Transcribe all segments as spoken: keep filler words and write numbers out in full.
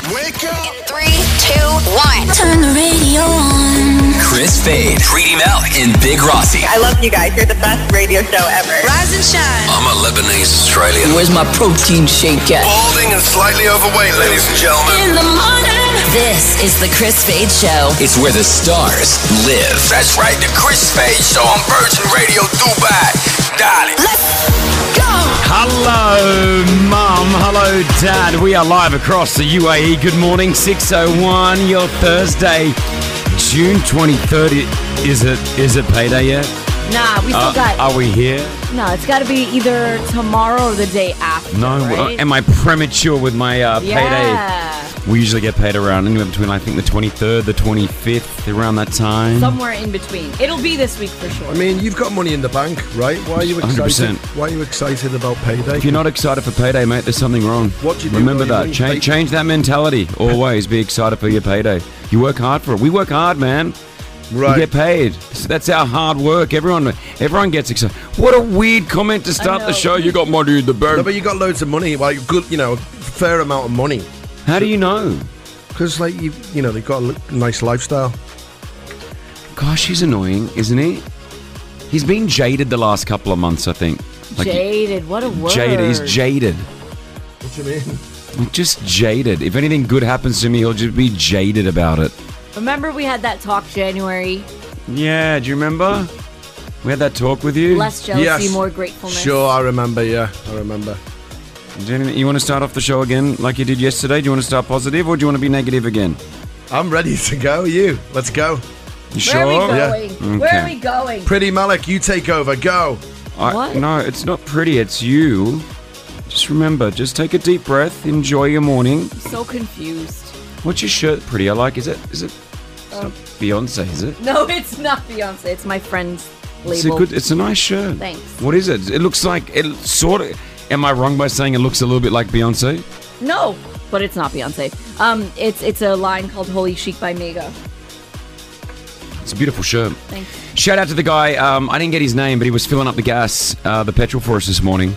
Wake up! In three, two, one. Turn the radio on. Chris Fade, Treaty Mel, and Big Rossi. I love you guys. You're the best radio show ever. Rise and shine. I'm a Lebanese Australian. Where's my protein shake at? Balding and slightly overweight, ladies and gentlemen. In the morning. This is the Chris Fade Show. It's where the stars live. That's right, the Chris Fade Show on Virgin Radio Dubai. Darling. Let's go. Hello, Mum. Hello, Dad. We are live across the U A E. Good morning, six oh one, your Thursday, June twenty-third. Is it Is it payday yet? Nah, we still Uh, got... are we here? No, it's got to be either tomorrow or the day after, No. right? Am I premature with my uh, payday? Yeah. We usually get paid around anywhere between, I think, the twenty-third, the twenty-fifth, around that time. Somewhere in between. It'll be this week for sure. I mean, you've got money in the bank, right? Why are you excited? one hundred percent. Why are you excited about payday? If you're not excited for payday, mate, there's something wrong. What do you do Remember with all your that. money? Change, Pay- change that mentality. Always be excited for your payday. You work hard for it. We work hard, man. Right. You get paid. That's our hard work. Everyone, everyone gets excited. What a weird comment to start know. the show. You got money in the bank. No, but you got loads of money, like good, you know, fair amount of money. How do you know? Because, like, you, you know, they've got a li- nice lifestyle. Gosh, he's annoying, isn't he? He's been jaded the last couple of months, I think. Like, jaded. What a word. Jaded. He's jaded. What do you mean? Just jaded. If anything good happens to me, he'll just be jaded about it. Remember we had that talk January? Yeah, do you remember? We had that talk with you. Less jealousy, Yes. more gratefulness. Sure, I remember. Yeah, I remember. Jenny, you want to start off the show again like you did yesterday? Do you want to start positive or do you want to be negative again? I'm ready to go. You, let's go. You Where are we sure? going? Where are Okay. we going? Pretty Malik, you take over. Go. I, What? No, it's not pretty. It's you. Just remember, just take a deep breath. Enjoy your morning. So confused. What's your shirt, pretty? I like. Is it? Is it? It's Oh. not Beyonce, is it? No, it's not Beyonce. It's my friend's label. It's a good. It's a nice shirt. Thanks. What is it? It looks like it sort of. Am I wrong by saying it looks a little bit like Beyonce? No, but it's not Beyonce. Um, it's it's a line called Holy Chic by Mega. It's a beautiful shirt. Thanks. Shout out to the guy. Um, I didn't get his name, but he was filling up the gas, uh, the petrol for us this morning.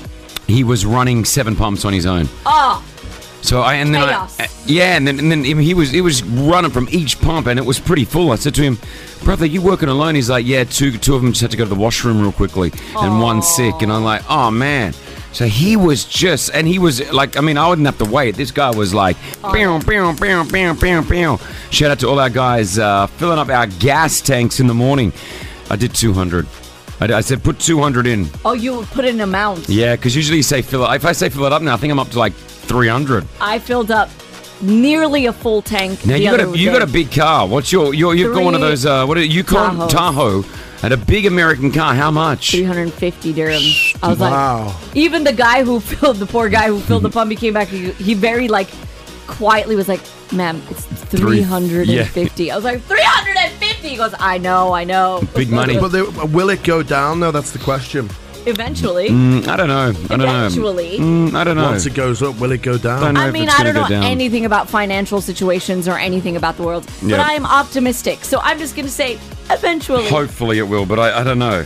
He was running seven pumps on his own. Oh, So I and then Chaos. I, uh, yeah, and then and then he was he was running from each pump, and it was pretty full. I said to him, "Brother, you working alone?" He's like, "Yeah, two two of them just had to go to the washroom real quickly, and one sick." And I'm like, "Oh man." So he was just, and he was like, I mean, I wouldn't have to wait. This guy was like, "Pew, pew, pew, pew, pew, pew." Shout out to all our guys uh, filling up our gas tanks in the morning. I did two hundred. I, I said put two hundred in. oh, you put an amount. Yeah, because usually you say fill it. If I say fill it up now, I think I'm up to like three hundred. I filled up nearly a full tank. Now the you got other a you day. got a big car. What's your your you've got one of Three those uh what are you call them? Tahoe and a big American car. How much? three hundred fifty dirhams. I was Wow. like, even the guy who filled the poor guy who filled the pump, he came back. He, he very like quietly was like, "Ma'am, it's three hundred fifty." I was like, three hundred fifty. He goes, "I know, I know." Big money. But they, will it go down though? That's the question. Eventually, Mm, I don't know. I don't Eventually. know. Mm, I don't know. Once it goes up, will it go down? Don't know I if mean, it's I gonna don't go know down. anything about financial situations or anything about the world, but Yeah. I am optimistic. So I'm just gonna say, eventually. Hopefully it will, but I, I don't know.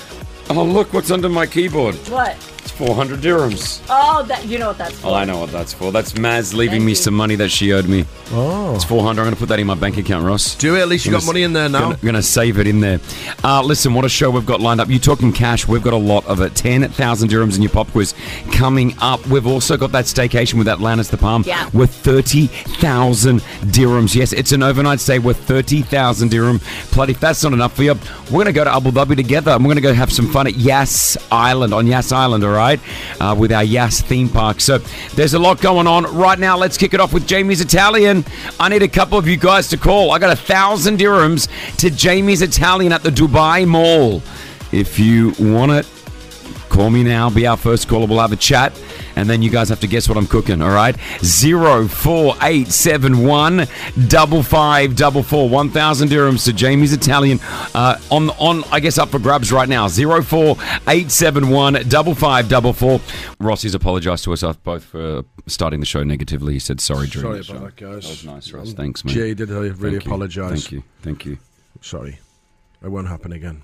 Oh look, what's under my keyboard? What? It's four hundred dirhams. Oh, that you know what that's for. Oh, I know what that's for. That's Maz leaving Thank me you. some money that she owed me. Oh. It's four hundred. I'm going to put that in my bank account, Ross. Do it. At least you Gonna got s- money in there now. Gonna, gonna save it in there. Uh, listen, what a show we've got lined up. You talking cash? We've got a lot of it. Ten thousand dirhams in your pop quiz coming up. We've also got that staycation with Atlantis the Palm Yeah. with thirty thousand dirhams. Yes, it's an overnight stay with thirty thousand dirham. Bloody, if that's not enough for you, we're gonna go to Abu Dhabi together, and we're gonna go have some fun at Yas Island on Yas Island. All right, uh, with our Yas theme park. So there's a lot going on right now. Let's kick it off with Jamie's Italian. I need a couple of you guys to call. I got a thousand dirhams to Jamie's Italian at the Dubai Mall. If you want it, call me now. Be our first caller. We'll have a chat. And then you guys have to guess what I'm cooking, all right? zero four eight seven one five five four four. one thousand dirhams to Jamie's Italian uh, on, on, I guess, up for grabs right now. zero four eight seven one five five four four. Rossi's apologised to us both for starting the show negatively. He said sorry during Sorry the show. about that, guys. That was nice, Ross. I'm Thanks, man. jaded. I really Thank you. apologise. Thank you. Thank you. Sorry. It won't happen again.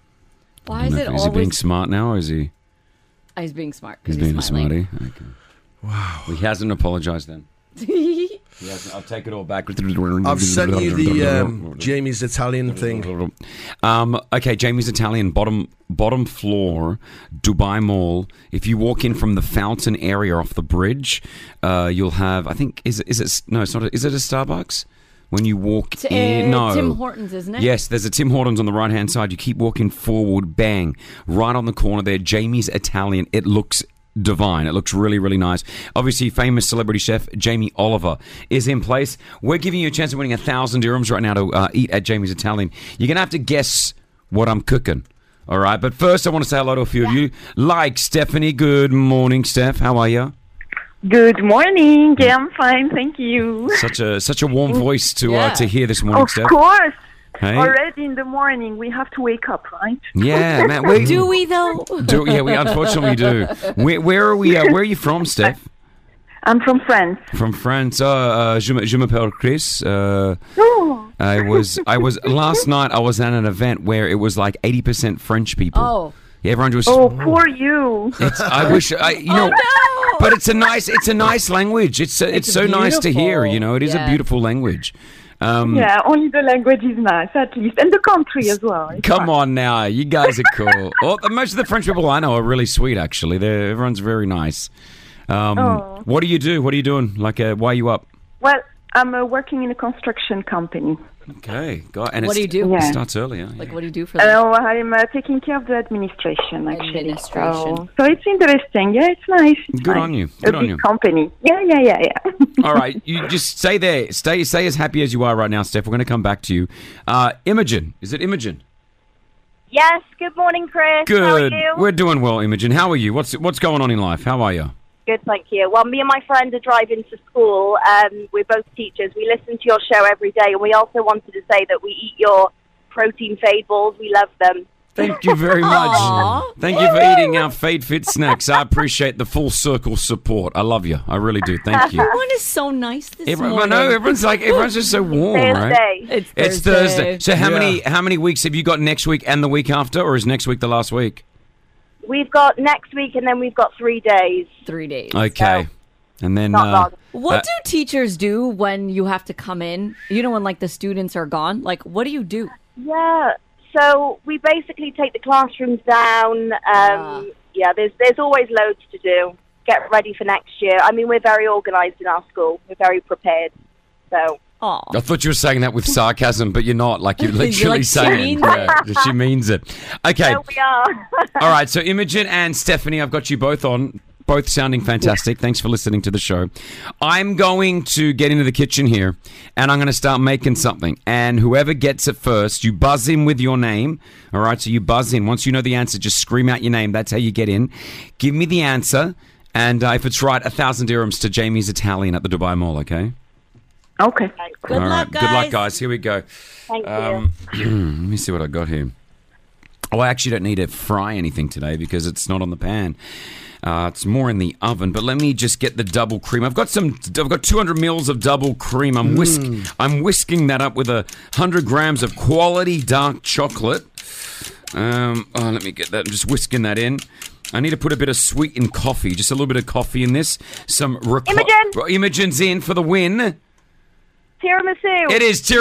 Why I is don't know it if- Is he being always? smart now, or is he? Oh, he's being smart. He's 'cause being a smiling. smarty. Okay. Wow. He hasn't apologised then. He hasn't. I'll take it all back. I've sent you the um, Jamie's Italian thing. Um, okay, Jamie's Italian, bottom bottom floor, Dubai Mall. If you walk in from the fountain area off the bridge, uh, you'll have, I think, is it, is it, no, it's not, a, is it a Starbucks? When you walk T- in, uh, no. Tim Hortons, isn't it? Yes, there's a Tim Hortons on the right-hand side. You keep walking forward, bang, right on the corner there, Jamie's Italian. It looks divine. It looks really, really nice. Obviously, famous celebrity chef Jamie Oliver is in place. We're giving you a chance of winning a thousand dirhams right now to uh, eat at Jamie's Italian. You're going to have to guess what I'm cooking. All right, but first I want to say hello to a few of you. Like Stephanie. Good morning, Steph. How are you? Good morning. Yeah, I'm fine. Thank you. Such a such a warm voice to Yeah. uh, to hear this morning, Of Steph. course. Hey? Already in the morning, we have to wake up, right? Yeah, man. We, Do we though? do yeah, we unfortunately do. Where, where are we? Uh, where are you from, Steph? I'm from France. From France. Uh, uh, je, m- je m'appelle Chris. Uh, Oh, I was I was last night. I was at an event where it was like eighty percent French people. Oh. Yeah, everyone was. oh poor you. It's, I wish I, you know, no! but it's a nice, it's a nice language. It's a, it's, It's so nice to hear. beautiful. You know, it is a Yeah. beautiful language. Um, Yeah, only the language is nice, at least. And the country as well. It's Come fine. on now, you guys are cool. Well, most of the French people I know are really sweet. Actually, They're, everyone's very nice. Um, Oh. What do you do? What are you doing? Like, uh, why are you up? Well, I'm uh, working in a construction company. Okay, got. And What do you it's- do? It Yeah. starts earlier. Like, what do you do for them? Uh, I'm uh, taking care of the administration, actually. Administration. So, so it's interesting. Yeah, it's nice. It's Good nice. on you. Good a on big you. company. Yeah, yeah, yeah, yeah. All right, you just stay there. Stay, stay as happy as you are right now, Steph. We're going to come back to you. Uh, Imogen, is it Imogen? Yes, good morning, Chris. Good. How are you? We're doing well, Imogen. How are you? What's what's going on in life? How are you? Good, thank you. Well, me and my friend are driving to school. Um, we're both teachers. We listen to your show every day, and we also wanted to say that we eat your protein fade balls. We love them. Thank you very much. Aw. Thank you for eating our Fade Fit snacks. I appreciate the full circle support. I love you. I really do. Thank you. Everyone is so nice this Everyone, I morning. know everyone's like everyone's just so warm, right? Thursday. It's Thursday. It's Thursday. So how Yeah. many how many weeks have you got next week and the week after, or is next week the last week? We've got next week, and then we've got three days. Three days. Okay. And then Not uh, long. What Uh, do teachers do when you have to come in? You know, when like the students are gone. Like, what do you do? Yeah. So we basically take the classrooms down. Um, Ah. Yeah, there's there's always loads to do. Get ready for next year. I mean, we're very organised in our school. We're very prepared. So. Oh, I thought you were saying that with sarcasm, but you're not. Like you're You're literally like, she saying means yeah, she means it. Okay. There we are. All right. So Imogen and Stephanie, I've got you both on. Both sounding fantastic. Thanks for listening to the show. I'm going to get into the kitchen here, and I'm going to start making something. And whoever gets it first, you buzz in with your name. All right, so you buzz in. Once you know the answer, just scream out your name. That's how you get in. Give me the answer, and uh, if it's right, a thousand dirhams to Jamie's Italian at the Dubai Mall. Okay. Okay. good All luck, right. guys. Good luck, guys. Here we go. Thank you. Um, let me see what I got here. Oh, I actually don't need to fry anything today because it's not on the pan. Uh, it's more in the oven. But let me just get the double cream. I've got some. I've got two hundred mils of double cream. I'm whisk. I'm whisking that up with a hundred grams of quality dark chocolate. Um, oh, let me get that. I'm just whisking that in. I need to put a bit of sweetened coffee. Just a little bit of coffee in this. Some reco- Imogen! Imogen's in for the win. Tiramisu. It is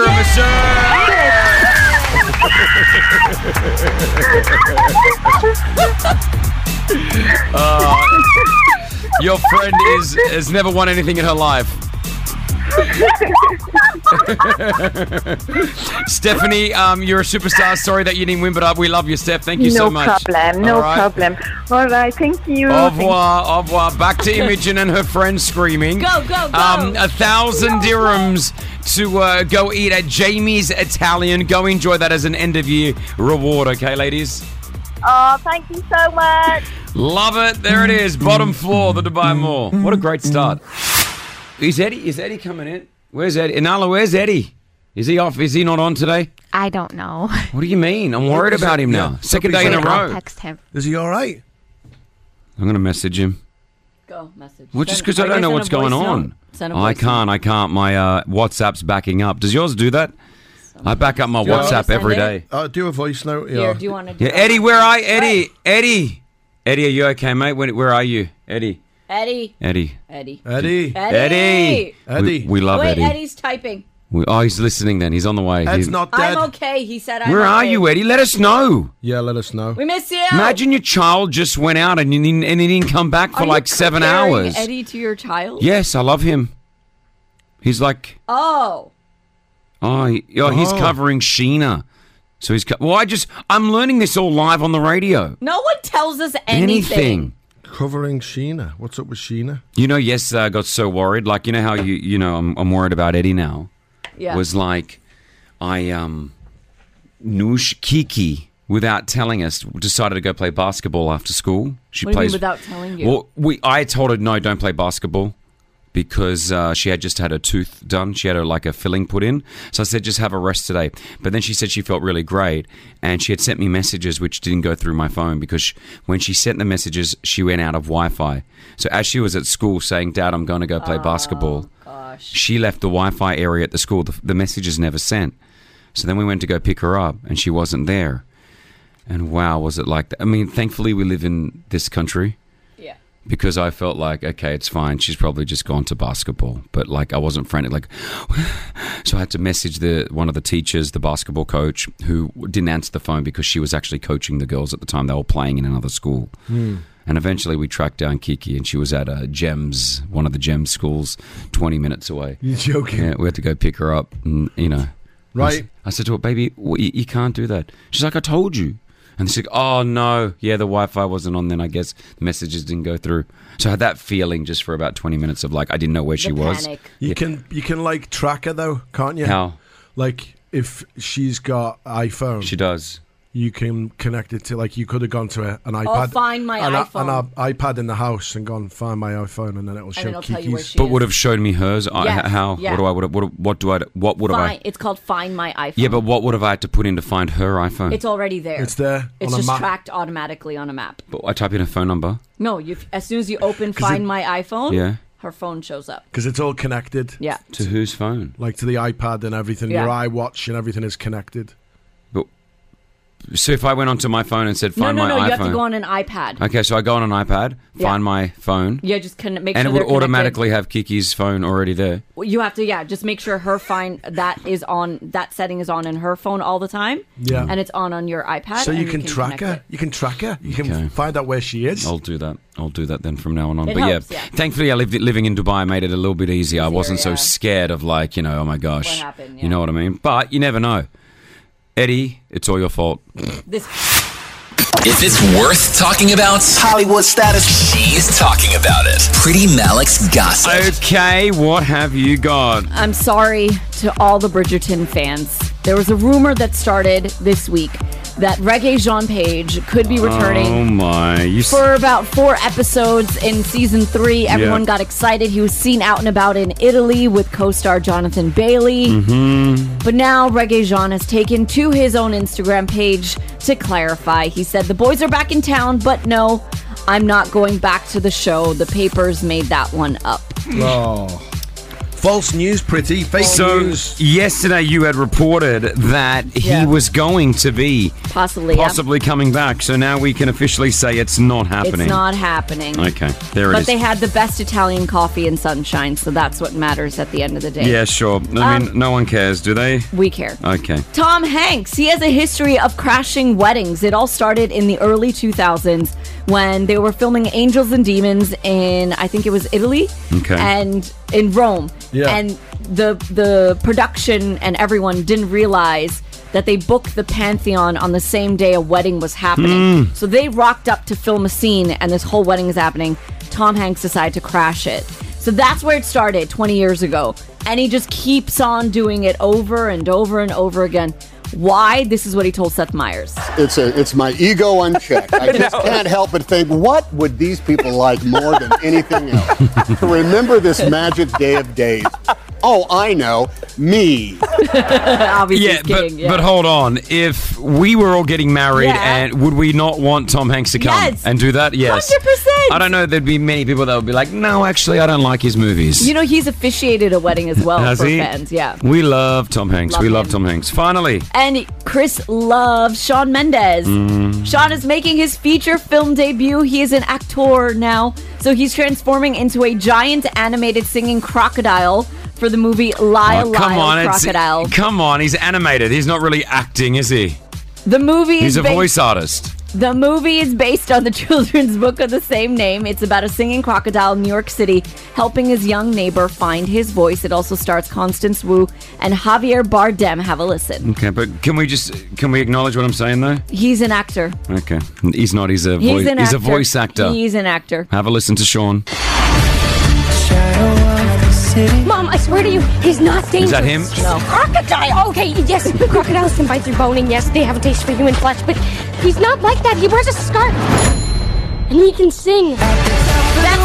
tiramisu. Uh, your friend is has never won anything in her life. Stephanie, um, you're a superstar. Sorry that you didn't win, but uh, we love you, Steph. Thank you no so much. problem. No All right. problem. All right. Thank you. Au Thank revoir, au revoir. Back to Imogen and her friend screaming. Go, go, go. Um, a thousand dirhams to uh, go eat at Jamie's Italian. Go enjoy that as an end of year reward, okay, ladies? Oh, thank you so much. Love it. There it is. Bottom floor, the Dubai Mall. What a great start. Is Eddie? Is Eddie coming in? Where's Eddie? Inala, where's Eddie? Is he off? Is he not on today? I don't know. What do you mean? I'm worried about him now. Yeah. Second day in a I'll row. Text him. Is he all right? I'm going to message him. Go message. Well, just Send- because I or don't just know send a what's going voice on. note. Send a I voice can't. I can't. My uh, WhatsApp's backing up. Does yours do that? I back up my you want me to WhatsApp send every it? day. Uh, do a voice note. note. Here, Yeah. do you want to do Yeah, that? Eddie, where are you? Eddie? Eddie? Eddie, are you okay, mate? When, where are you? Eddie? Eddie. Eddie. Eddie. Eddie. Eddie. Eddie. Eddie. We, we love Wait, Eddie. Eddie's typing. We, oh, he's listening then. He's on the way. Ed's He's- not dead. I'm okay. He said I'm Where okay. are you, Eddie? Let us know. Yeah, let us know. We miss you. Imagine your child just went out and, you didn't- and he didn't come back for Are you like seven comparing hours. Eddie to your child? Yes, I love him. He's like, Oh. oh, he- oh, he's Oh. covering Sheena. So he's, co- well, I just, I'm learning this all live on the radio. No one tells us anything. Anything. Covering Sheena. What's up with Sheena? You know, yes, I got so worried. Like, you know how you, you know, I'm, I'm worried about Eddie now. Yeah. Was like, I, um, Noosh Kiki, without telling us, decided to go play basketball after school. She What do you plays mean without telling you? Well, we, I told her, no, don't play basketball. Because uh, she had just had her tooth done. She had her, like, a filling put in. So I said, just have a rest today. But then she said she felt really great. And she had sent me messages which didn't go through my phone. Because she, when she sent the messages, she went out of Wi-Fi. So as she was at school saying, Dad, I'm going to go play Oh, basketball. She left the Wi-Fi area at the school. The, the messages never sent. So then we went to go pick her up. And she wasn't there. And wow, was it like that? I mean, thankfully we live in this country. Because I felt like, okay, it's fine. She's probably just gone to basketball. But, like, I wasn't frantic. Like, so I had to message the one of the teachers, the basketball coach, who didn't answer the phone because she was actually coaching the girls at the time. They were playing in another school. Mm. And eventually we tracked down Kiki, and she was at a GEMS, one of the GEMS schools, twenty minutes away. You're joking. Yeah, we had to go pick her up, and, you know. Right. I said to her, baby, you, you can't do that. She's like, I told you. And she's like, oh, no. Yeah, the Wi-Fi wasn't on then. I guess the messages didn't go through. So I had that feeling just for about twenty minutes of, like, I didn't know where she was. Panic. You Yeah. can, you can like, track her, though, can't you? How? Like, if she's got iPhone, She does. you can connect it to, like, you could have gone to a, an iPad. Find My an, iPhone. An iPad in the house and gone, find my iPhone, and then it'll show then it'll tell you where Kiki's. she But is. would have showed me hers. I, Yes, how? yeah. What do I? What, what, what do I? What would have Find, I? it's called Find My iPhone. Yeah, but what would have I had to put in to find her iPhone? It's already there. It's there It's on a just map. tracked automatically on a map. But I type in a phone number. No, you as soon as you open 'Cause Find it- My iPhone, Yeah. her phone shows up. Because it's all connected. Yeah. To whose phone? Like to the iPad and everything. Yeah. Your iWatch and everything is connected. But so if I went onto my phone and said No, find no, my no. iPhone. You have to go on an iPad. Okay, so I go on an iPad, Yeah. find my phone, Yeah, just con- make and sure it would they're connected. automatically have Kiki's phone already there. You have to, yeah, just make sure her find that is on. That setting is on in her phone all the time. Yeah. and it's on on your iPad. So and you can, track connect her. it. You can track her. You can Okay. find out where she is. I'll do that. I'll do that then from now on. It but helps, yeah, yeah. thankfully I lived living in Dubai made it a little bit easier. I Easier, wasn't so yeah. scared of like, you know, oh my gosh. What happened, yeah. You know what I mean? But you never know. Eddie, it's all your fault. This If it's worth talking about, Hollywood status. she's talking about it. Pretty Malik's gossip. Okay, what have you got? I'm sorry to all the Bridgerton fans. There was a rumor that started this week that Regé-Jean Page could be returning. Oh my. You s- For about four episodes in season three, everyone Yeah. got excited. He was seen out and about in Italy with co-star Jonathan Bailey. Mm-hmm. But now Regé-Jean has taken to his own Instagram page to clarify. He said, the boys are back in town, but no, I'm not going back to the show. The papers made that one up. Oh. False news, pretty. Fake So news. yesterday you had reported that Yeah. he was going to be Possibly. yeah. possibly coming back. So now we can officially say it's not happening. It's not happening. Okay, there it But is. they had the best Italian coffee and sunshine, so that's what matters at the end of the day. Yeah, sure. I Um, mean, no one cares, do they? We care. Okay. Tom Hanks, he has a history of crashing weddings. It all started in the early two thousands when they were filming Angels and Demons in, I think it was Italy, Okay. and in Rome. Yeah. And the the production and everyone didn't realize that they booked the Pantheon on the same day a wedding was happening. So they rocked up to film a scene and this whole wedding is happening. Tom Hanks decided to crash it. So that's where it started twenty years ago. And he just keeps on doing it over and over and over again. Why? This is what he told Seth Meyers. It's a, it's my ego unchecked. I just can't help but think, what would these people like more than anything else? To remember this magic day of days. Oh, I know, me. Obviously, Yeah, he's but, kidding. Yeah. but hold on. If we were all getting married, Yeah. and would we not want Tom Hanks to come Yes. and do that? Yes. one hundred percent. I don't know. There'd be many people that would be like, no, actually, I don't like his movies. You know, he's officiated a wedding as well Has for he? fans. Yeah. We love Tom Hanks. Love we love him. Tom Hanks. Finally. And Chris loves Shawn Mendes. Mm. Shawn is making his feature film debut. He is an actor now. So he's transforming into a giant animated singing crocodile for the movie Lyle Oh, come Lyle on, it's- Crocodile. come on, he's animated. He's not really acting, is he? The movie He's is a ba- voice artist. The movie is based on the children's book of the same name. It's about a singing crocodile in New York City helping his young neighbor find his voice. It also stars Constance Wu and Javier Bardem. Have a listen. Okay, but can we just can we acknowledge what I'm saying though? He's an actor. Okay, he's not. He's a He's voice. an He's actor. a voice actor. He's an actor. Have a listen to Sean. Mom, I swear to you, he's not dangerous. Is that him? No. Crocodile! Okay, yes, crocodiles can bite through bone, and yes, they have a taste for human flesh, but he's not like that. He wears a scarf. And he can sing. That's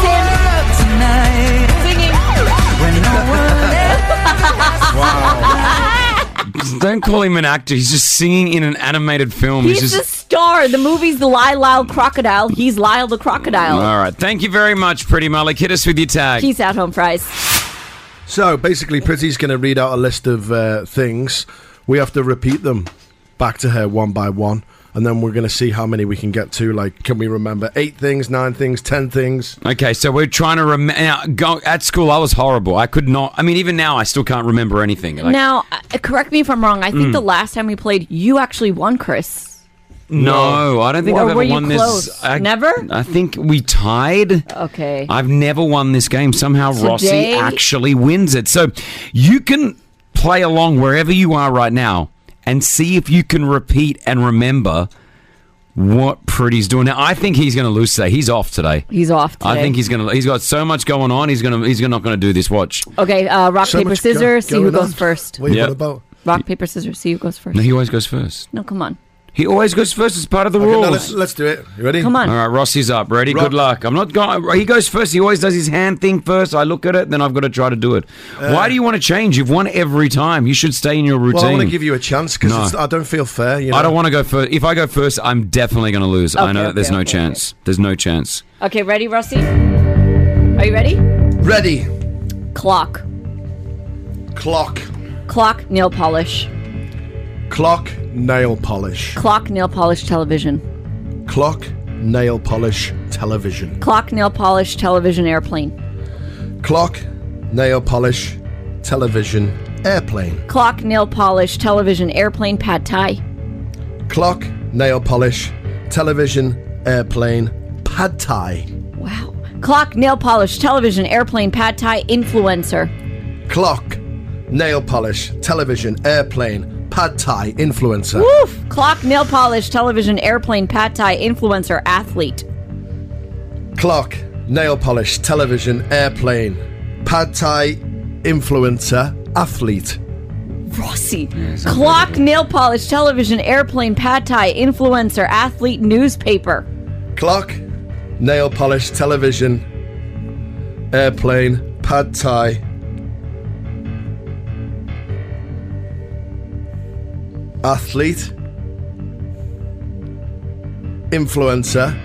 him. Singing. Don't call him an actor. He's just singing in an animated film. He's just... the star. The movie's the Lyle Lyle Crocodile. He's Lyle the Crocodile. All right. Thank you very much, Pretty Malik. Hit us with your tag. Peace out, home fries. So basically, Pretty's going to read out a list of uh, things. We have to repeat them back to her one by one. And then we're going to see how many we can get to. Like, can we remember eight things, nine things, ten things? Okay, so we're trying to remember. Go at school. I was horrible. I could not. I mean, even now, I still can't remember anything. Like, Now, uh, correct me if I'm wrong. I think Mm. the last time we played, you actually won, Chris. no, I don't think Or I've ever were you won close? this. I, Never? I think we tied. Okay. I've never won this game. Somehow Rossi Today- actually wins it. So you can play along wherever you are right now and see if you can repeat and remember what Pretty's doing. Now, I think he's going to lose today. He's off today. He's off today. I think he's going to. He's got so much going on. He's going to. He's not going to do this. Watch. Okay, uh, rock, So paper, much go- scissors. See who going goes on. first. What are you Yep. on about? Rock, paper, scissors. See who goes first. No, he always goes first. No, come on. He always goes first as part of the Okay, rules. no, let's, let's do it. You ready? Come on. All right, Rossi's up. Ready? Rock. Good luck. I'm not going. He goes first. He always does his hand thing first. I look at it, then I've got to try to do it. Why do you want to change? You've won every time. You should stay in your routine. Well, I want to give you a chance because No. I don't feel fair. You know? I don't want to go first. If I go first, I'm definitely going to lose. I Okay, know that okay, there's no okay, chance. There's no chance. Okay, ready, Rossi? Are you ready? Ready. Clock. Clock. Clock, nail polish. Clock, nail polish. Clock, nail polish, television. Clock, nail polish, television. Clock, nail polish, television, airplane. Clock, nail polish, television, airplane. Clock, nail polish, television, airplane, pad thai. Clock, nail polish, television, airplane, pad thai. Wow. Clock, nail polish, television, airplane, pad thai, influencer. Clock, nail polish, television, airplane, pad thai, influencer. Woof! Clock, nail polish, television, airplane, pad thai, influencer, athlete. Clock, nail polish, television, airplane, pad thai, influencer, athlete. Rossi. Clock, nail polish, television, airplane, pad thai, influencer, athlete, newspaper. Clock, nail polish, television, airplane, pad thai, athlete, influencer.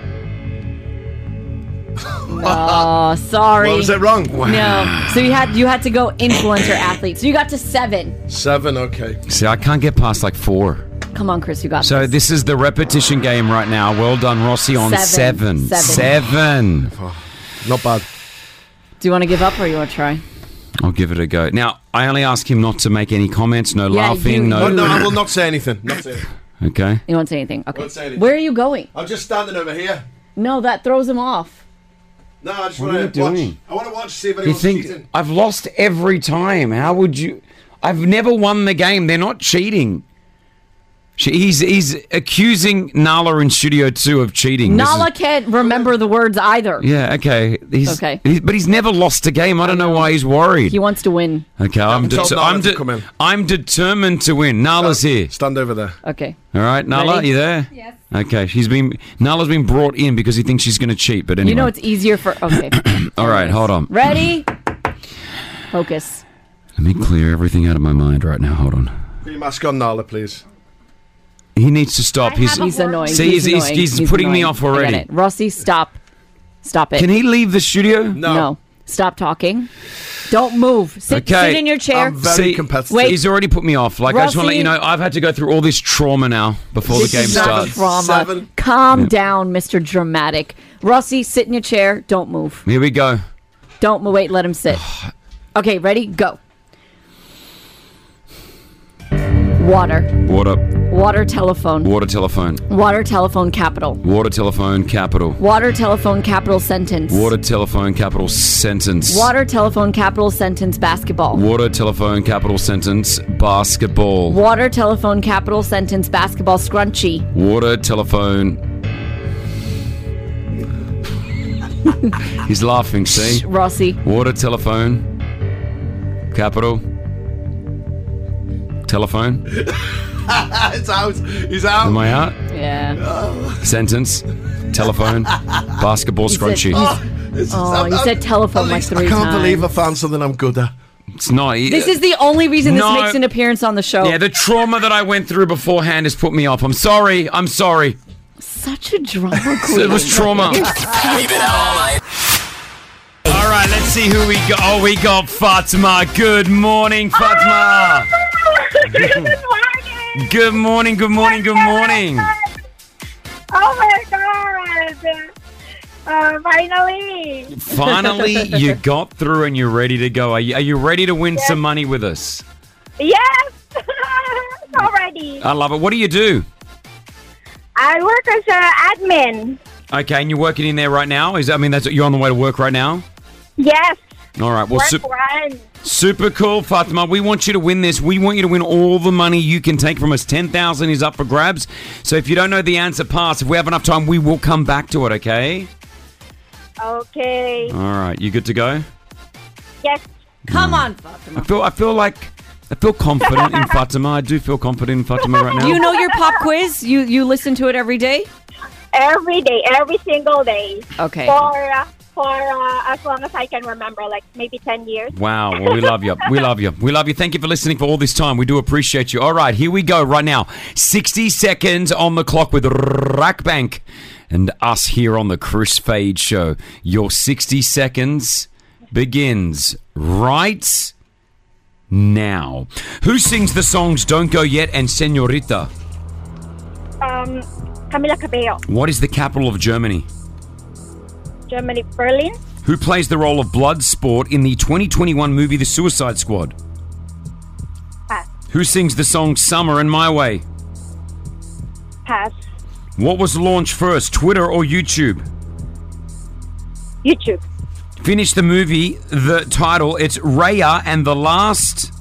Oh, sorry. What was it wrong? No. So you had you had to go influencer, athlete. So you got to seven. Seven, okay. See, I can't get past like four. Come on, Chris, you got So this. this is the repetition game right now. Well done, Rossi, on Seven. seven. Seven. Seven. Not bad. Do you want to give up or you want to try? I'll give it a go. Now, I only ask him not to make any comments, no Yeah, laughing, you- no... No, no, I will not say anything. Not say anything. Okay. You won't say anything. Okay. Won't say anything. Where are you going? I'm just standing over here. No, that throws him off. No, I just What want are to you watch. doing? I want to watch, see if You anyone's think cheating. I've lost every time? How would you? I've never won the game. They're not cheating. She, he's he's accusing Nala in Studio Two of cheating. This Nala is- can't remember the words either. yeah, okay. He's, Okay. he's- but he's never lost a game. I don't know why he's worried. He wants to win. Okay, I'm told det- Nala I'm, to de- come in. I'm determined to win. Nala's here. Stand over there. Okay. All right, Nala, Ready? you there? Yes. Okay, she's been Nala's been brought in because he thinks she's going to cheat. But anyway, You know it's easier for. Okay. all right, hold on. Ready? Focus. Let me clear everything out of my mind right now. Hold on. Put your mask on, Nala, please. He needs to stop. He's He's annoying. See, he's, he's, annoying. he's putting me annoying. off I get already. it. Rossi, stop. Stop it. Can he leave the studio? No. No. Stop talking. Don't move. Sit, Okay. sit in your chair. I'm very See, competitive. Wait. He's already put me off. Like, I just want to let you know, I've had to go through all this trauma now before This the game is not starts. trauma. Seven. Calm down, Mister Dramatic. Rossi, sit in your chair. Don't move. Here we go. Don't move. Wait, let him sit. Okay, ready? Go. Water. Water, Water telephone. water telephone, Water telephone capital. water telephone capital, Water telephone capital sentence. water telephone capital sentence, Water telephone capital sentence basketball. water telephone capital sentence basketball, Water telephone capital sentence basketball scrunchie. water telephone. He's laughing, see? Rossi. Water telephone capital telephone. it's out. He's out. Am I out? Yeah. Sentence telephone basketball He said- scrunchie. he's- Oh, you said telephone like three I can't times. believe I found something I'm good at. It's not. This is the only reason this No. makes an appearance on the show. Yeah, the trauma that I went through beforehand has put me off. I'm sorry. I'm sorry. Such a drama queen. It was trauma. We've been out all night. All right, let's see who we got. Oh, we got Fatima. Good morning, Fatima. Good morning. Good morning, good morning, good morning. Oh my god. Uh, finally. Finally, you got through and you're ready to go. Are you, are you ready to win some money with us? Yes. Already. I love it. What do you do? I work as an admin. Okay, and you're working in there right now? Is I mean, that's you're on the way to work right now? Yes. All right. Well, Work su- run. super cool, Fatima. We want you to win this. We want you to win all the money you can take from us. ten thousand is up for grabs. So if you don't know the answer, pass. If we have enough time, we will come back to it, okay? Okay. All right. You good to go? Yes. Come on, I Fatima. feel I feel like I feel confident in Fatima. I do feel confident in Fatima right now. You know your pop quiz? You you listen to it every day? Every day, every single day. Okay. For uh, for uh, as long as I can remember, like maybe ten years. Wow, well, we love you. We love you. We love you. Thank you for listening for all this time. We do appreciate you. All right, here we go right now. sixty seconds on the clock with Rackbank and us here on the Chris Fade Show. Your sixty seconds begins right now. Who sings the songs Don't Go Yet and Señorita? Um, Camila Cabello, What is the capital of Germany? Germany, Berlin. Who plays the role of Bloodsport in the twenty twenty-one movie The Suicide Squad? Pass. Who sings the song Summer and My Way? Pass. What was launched first, Twitter or YouTube? YouTube. Finish the movie, the title, it's Raya and the Last.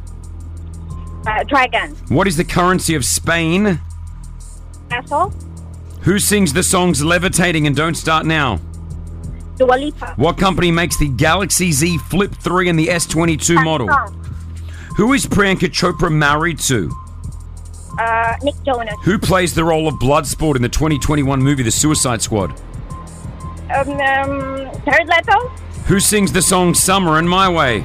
Uh, try again. What is the currency of Spain? Asshole. Who sings the songs Levitating and Don't Start Now? Dua Lipa. What company makes the Galaxy Z Flip three and the S twenty-two model? Who is Priyanka Chopra married to? Uh, Nick Jonas. Who plays the role of Bloodsport in the twenty twenty-one movie The Suicide Squad? Um, um, Jared Leto. Who sings the song Summer and My Way?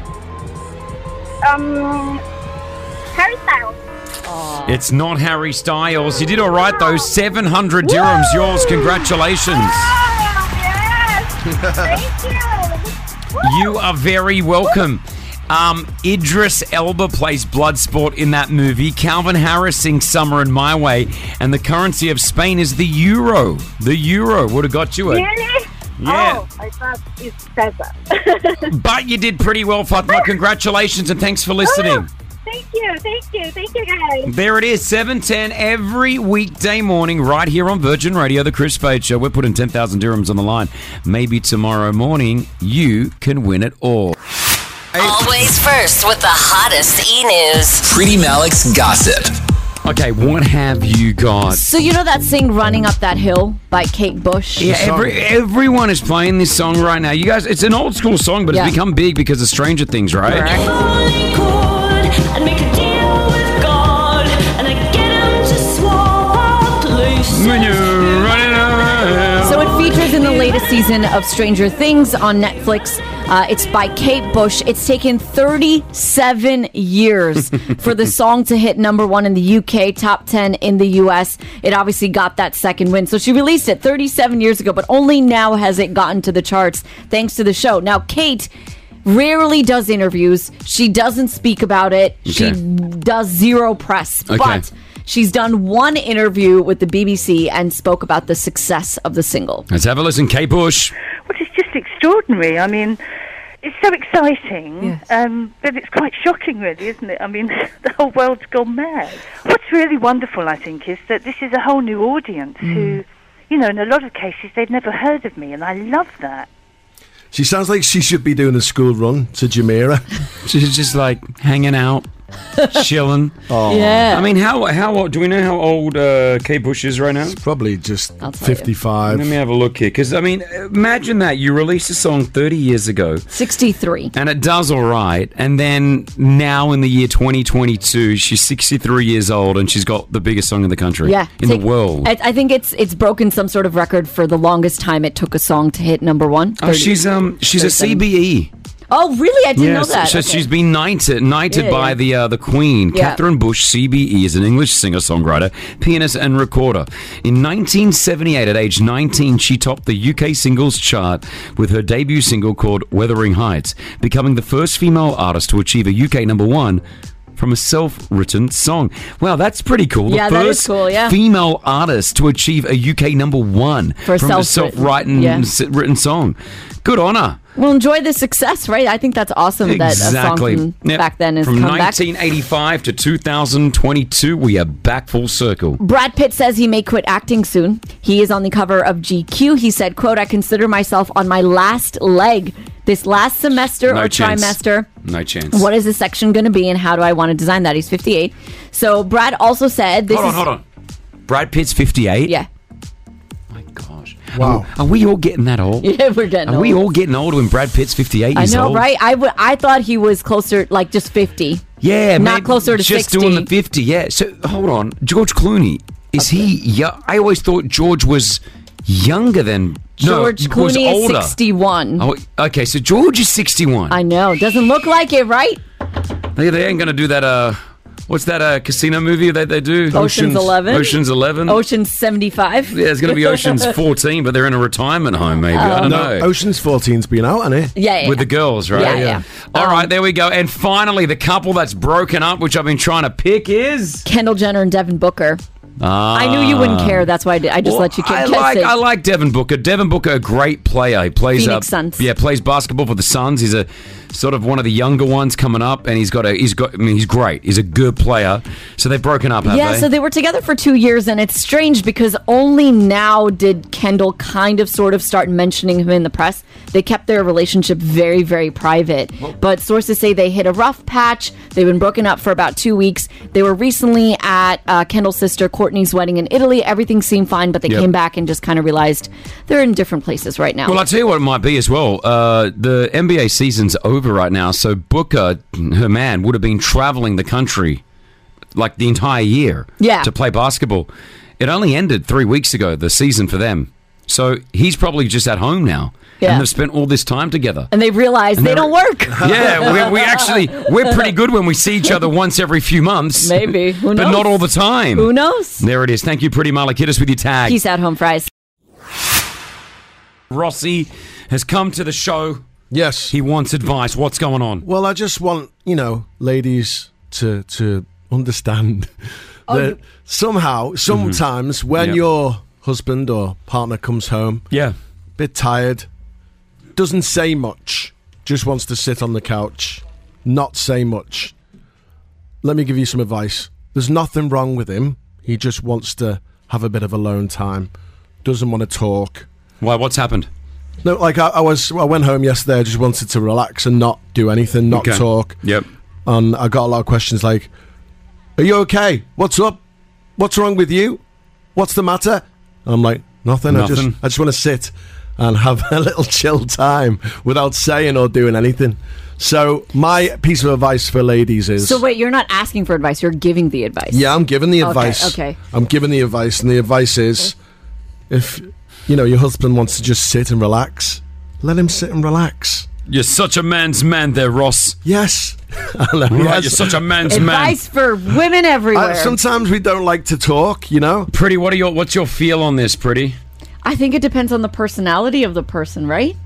Um, Harry Styles. It's not Harry Styles. You did all right, though. seven hundred dirhams yours. Congratulations. Oh, yes. Thank you. You are very welcome. Um, Idris Elba plays Bloodsport in that movie. Calvin Harris sings Summer and My Way. And the currency of Spain is the euro. The euro would have got you a... Really? Yeah. Oh, I thought it said that. But you did pretty well, Fatima. Congratulations and thanks for listening. Thank you, thank you, thank you, guys. There it is, seven ten every weekday morning right here on Virgin Radio, The Chris Fade Show. We're putting ten thousand dirhams on the line. Maybe tomorrow morning you can win it all. Always first with the hottest e-news. Pretty Malik's gossip. Okay, what have you got? So you know that sing Running Up That Hill by Kate Bush? Yeah, every, everyone is playing this song right now. You guys, it's an old school song, but Yeah. it's become big because of Stranger Things, right? Correct. When you're running around. So it features in the latest season of Stranger Things on Netflix. Uh, it's by Kate Bush. It's taken thirty-seven years for the song to hit number one in the U K, top ten in the U S. It obviously got that second win. So she released it thirty-seven years ago, but only now has it gotten to the charts thanks to the show. Now, Kate rarely does interviews. She doesn't speak about it. She Okay. does zero press. Okay. But she's done one interview with the B B C and spoke about the success of the single. Let's have a listen. Kate Bush. Well, it's just extraordinary. I mean, it's so exciting, Yes. um, but it's quite shocking, really, isn't it? I mean, the whole world's gone mad. What's really wonderful, I think, is that this is a whole new audience who, you know, in a lot of cases, they've never heard of me, and I love that. She sounds like she should be doing a school run to Jumeirah. She's just like hanging out, chilling. Oh. Yeah. I mean, how how old, do we know how old uh, Kate Bush is right now? Probably just I'll tell fifty-five. Let me have a look here, because I mean, imagine that you released a song thirty years ago, sixty-three. and it does all right, and then now in the year twenty twenty-two, she's sixty-three years old, and she's got the biggest song in the country, Yeah, in take- the world. I, I think it's it's broken some sort of record for the longest time it took a song to hit number one. Oh, thirty she's um she's a C B E. Oh, really? I didn't know that. So Okay. she's been knighted, knighted Yeah, by yeah. the uh, the Queen. Yeah. Catherine Bush, C B E, is an English singer-songwriter, pianist, and recorder. In nineteen seventy-eight, at age nineteen, she topped the U K singles chart with her debut single called Wuthering Heights, becoming the first female artist to achieve a U K number one from a self-written song. Wow, that's pretty cool. Yeah, the that is first cool, yeah. female artist to achieve a U K number one For a from a self-written, self-written yeah. s- written song. Good on her. Well, enjoy the success, right? I think that's awesome that a song from Yep. back then has From come back. nineteen eighty-five to two thousand twenty-two, we are back full circle. Brad Pitt says he may quit acting soon. He is on the cover of G Q. He said, quote, I consider myself on my last leg this last semester No or chance. trimester. No chance. What is this section going to be and how do I want to design that? He's fifty-eight. So Brad also said this hold on, is... hold on. Brad Pitt's fifty-eight? Yeah. Wow. Are, are we all getting that old? Yeah, we're getting Are we old. all getting old when Brad Pitt's fifty-eight I years know, old? right? I, w- I thought he was closer, like just fifty. Yeah, Not maybe closer to just sixty. doing the fifty, yeah. So, hold on. George Clooney, is he... young? I always thought George was younger than... George no, was Clooney is older. sixty-one. Oh, okay, so George is sixty-one. I know. Doesn't look like it, right? They, they ain't going to do that... Uh, What's that uh, casino movie that they do? Ocean's eleven. Ocean's eleven. Ocean's seventy-five. Yeah, it's going to be Ocean's fourteen, but they're in a retirement home, maybe. I don't no, know. Ocean's fourteen's been out, hasn't it? Yeah, yeah, With yeah. the girls, right? Yeah, yeah. All Um, right, there we go. And finally, the couple that's broken up, which I've been trying to pick, is... Kendall Jenner and Devin Booker. Ah. I knew you wouldn't care. That's why I, did. I just Well, let you I guess like it. I like Devin Booker. Devin Booker, a great player. He plays Phoenix uh, Suns. Yeah, plays basketball for the Suns. He's a sort of one of the younger ones coming up, and he's got a he's got. I mean, he's great. He's a good player. So they've broken up, have Yeah, they? so they were together for two years, and it's strange because only now did Kendall kind of sort of start mentioning him in the press. They kept their relationship very, very private. But sources say they hit a rough patch. They've been broken up for about two weeks. They were recently at uh, Kendall's sister Courtney's wedding in Italy. Everything seemed fine, but they Yep. came back and just kind of realized they're in different places right now. Well, I'll tell you what it might be as well. Uh, the N B A season's over right now, so Booker, her man, would have been traveling the country like the entire year Yeah. to play basketball. It only ended three weeks ago, the season for them. So he's probably just at home now. Yeah. And they've spent all this time together. and they realized And they they're- don't work. Yeah, we, we actually, we're pretty good when we see each other once every few months. Maybe. Who knows? But not all the time. Who knows? There it is. Thank you, Pretty Malik. Hit us with your tag. Peace out, home fries. Rossi has come to the show. Yes. He wants advice. What's going on? Well, I just want, you know, ladies to to understand Oh, that you- somehow, sometimes when Yep. your husband or partner comes home, Yeah. bit tired, doesn't say much, just wants to sit on the couch, not say much. Let me give you some advice. There's nothing wrong with him. He just wants to have a bit of alone time, doesn't want to talk. Why? What's happened? No, like I, I was, I went home yesterday. I just wanted to relax and not do anything, not Okay. talk. Yep. And I got a lot of questions like, "Are you okay? What's up? What's wrong with you? What's the matter?" And I'm like, "Nothing. I just, Nothing. I just want to sit and have a little chill time without saying or doing anything." So my piece of advice for ladies is, So wait, you're not asking for advice. You're giving the advice. yeah, I'm giving the Okay, advice. okay. I'm giving the advice, and the advice is, if you know your husband wants to just sit and relax, let him sit and relax. You're such a man's man there, Ross. Yes. I know, Right, yes. you're such a man's man. Advice for women everywhere. Uh, sometimes we don't like to talk, you know. Pretty, what are your what's your feel on this, Pretty? I think it depends on the personality of the person, right?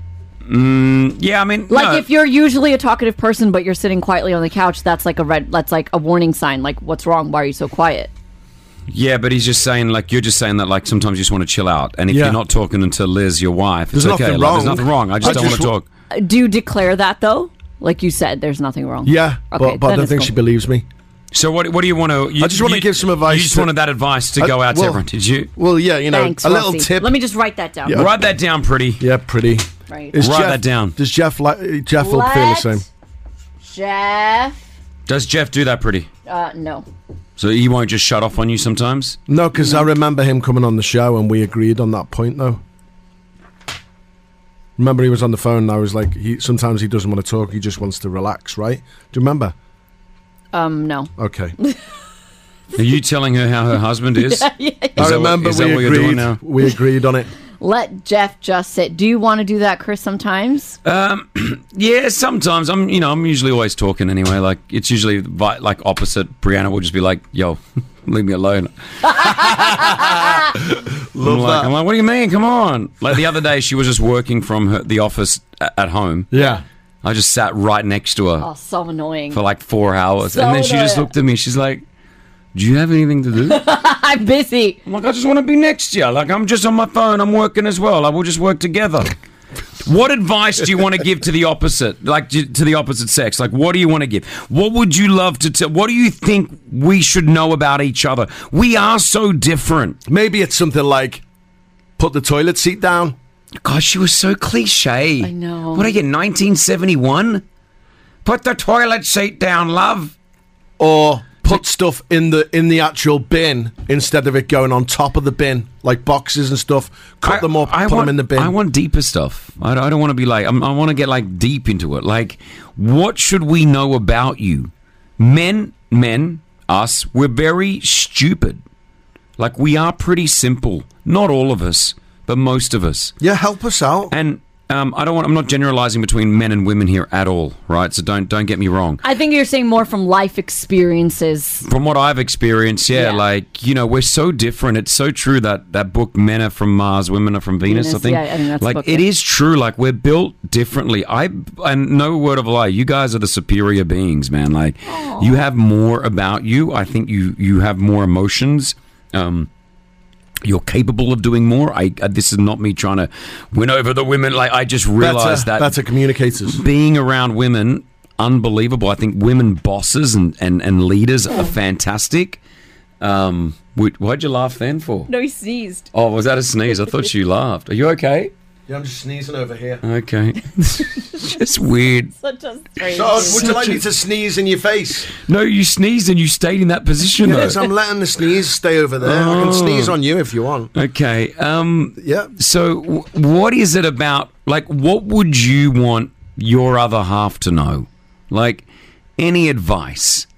Mm, yeah, I mean, Like no. if you're usually a talkative person, but you're sitting quietly on the couch, that's like a red. That's like a warning sign. Like, what's wrong? Why are you so quiet? Yeah, but he's just saying, like, you're just saying that, like, sometimes you just want to chill out. And if Yeah. you're not talking to Liz, your wife, it's There's okay. nothing Like, wrong. there's nothing wrong. I just I don't just want to w- talk. Uh, Do you declare that though? Like you said, there's nothing wrong. Yeah, Okay, but, but I then don't it's think cool. she believes me. So what what do you want to... You, I just want to you- give some advice. You just to- wanted that advice to I- go out to well- everyone, did you? Well, yeah, you know, Thanks, a little Rossi. tip. Let me just write that down. Yeah. Write that down, pretty. Yeah, pretty. Right. Is Write Jeff, that down. Does Jeff like Jeff will feel the Let- same? Jeff. Does Jeff do that, pretty? Uh, no. So he won't just shut off on you sometimes? No, because I remember him coming on the show and we agreed on that point, though. Remember, he was on the phone and I was like, he sometimes he doesn't want to talk, he just wants to relax, right? Do you remember? Um, no. Okay. Are you telling her how her husband is? Yeah, yeah, yeah. Is I that remember what, is that we what you're doing agreed. now? We agreed on it. Let Jeff just sit. Do you want to do that, Chris? Sometimes. Um, yeah, sometimes. I'm, you know, I'm usually always talking anyway. Like, it's usually vi- like opposite. Brianna will just be like, yo, leave me alone. Love I'm like, that. I'm like, what do you mean? Come on. Like the other day, she was just working from her, the office a- at home. Yeah. I just sat right next to her Oh, so annoying. for like four hours. So and then she just annoying. looked at me. She's like, do you have anything to do? I'm busy. I'm like, I just want to be next to you. Like, I'm just on my phone. I'm working as well. Like, we'll just work together. What advice do you want to give to the opposite, like to to the opposite sex? Like, what do you want to give? What would you love to tell? What do you think we should know about each other? We are so different. Maybe it's something like, put the toilet seat down. Gosh, she was so cliche. I know. What, I get nineteen seventy-one? Put the toilet seat down, love. Or put stuff in the in the actual bin instead of it going on top of the bin, like boxes and stuff. Cut I- them up, I put want, them in the bin. I want deeper stuff. I don't, I don't want to be like, I'm, I want to get like deep into it. Like, what should we know about you? Men, men, us, we're very stupid. Like, we are pretty simple. Not all of us, but most of us. Yeah, help us out. And um, I don't want. I'm not generalizing between men and women here at all, right? So don't don't get me wrong. I think you're saying more from life experiences. From what I've experienced, yeah, Yeah. like, you know, we're so different. It's so true that that book, Men Are From Mars, Women Are From Venus, Venus, I think. yeah, I think that's the like, book, it yeah. is true. Like, we're built differently. I, and no word of a lie, you guys are the superior beings, man. Like, you have more about you. I think you, you have more emotions. Um, You're capable of doing more. I uh, this is not me trying to win over the women. Like, I just realized better, that better communicators. being around women, unbelievable. I think women bosses and, and, and leaders are fantastic. Um, wh- why'd you laugh then for? No, he sneezed. Oh, was that a sneeze? I thought you laughed. Are you okay? Yeah, I'm just sneezing over here. Okay. Just weird. Such a strange. So, would you like me to sneeze in your face? No, you sneezed and you stayed in that position, though. Yes, I'm letting the sneeze stay over there. I can Oh. sneeze on you if you want. Okay. Um, Yeah. So, w- what is it about? Like, what would you want your other half to know? Like, any advice?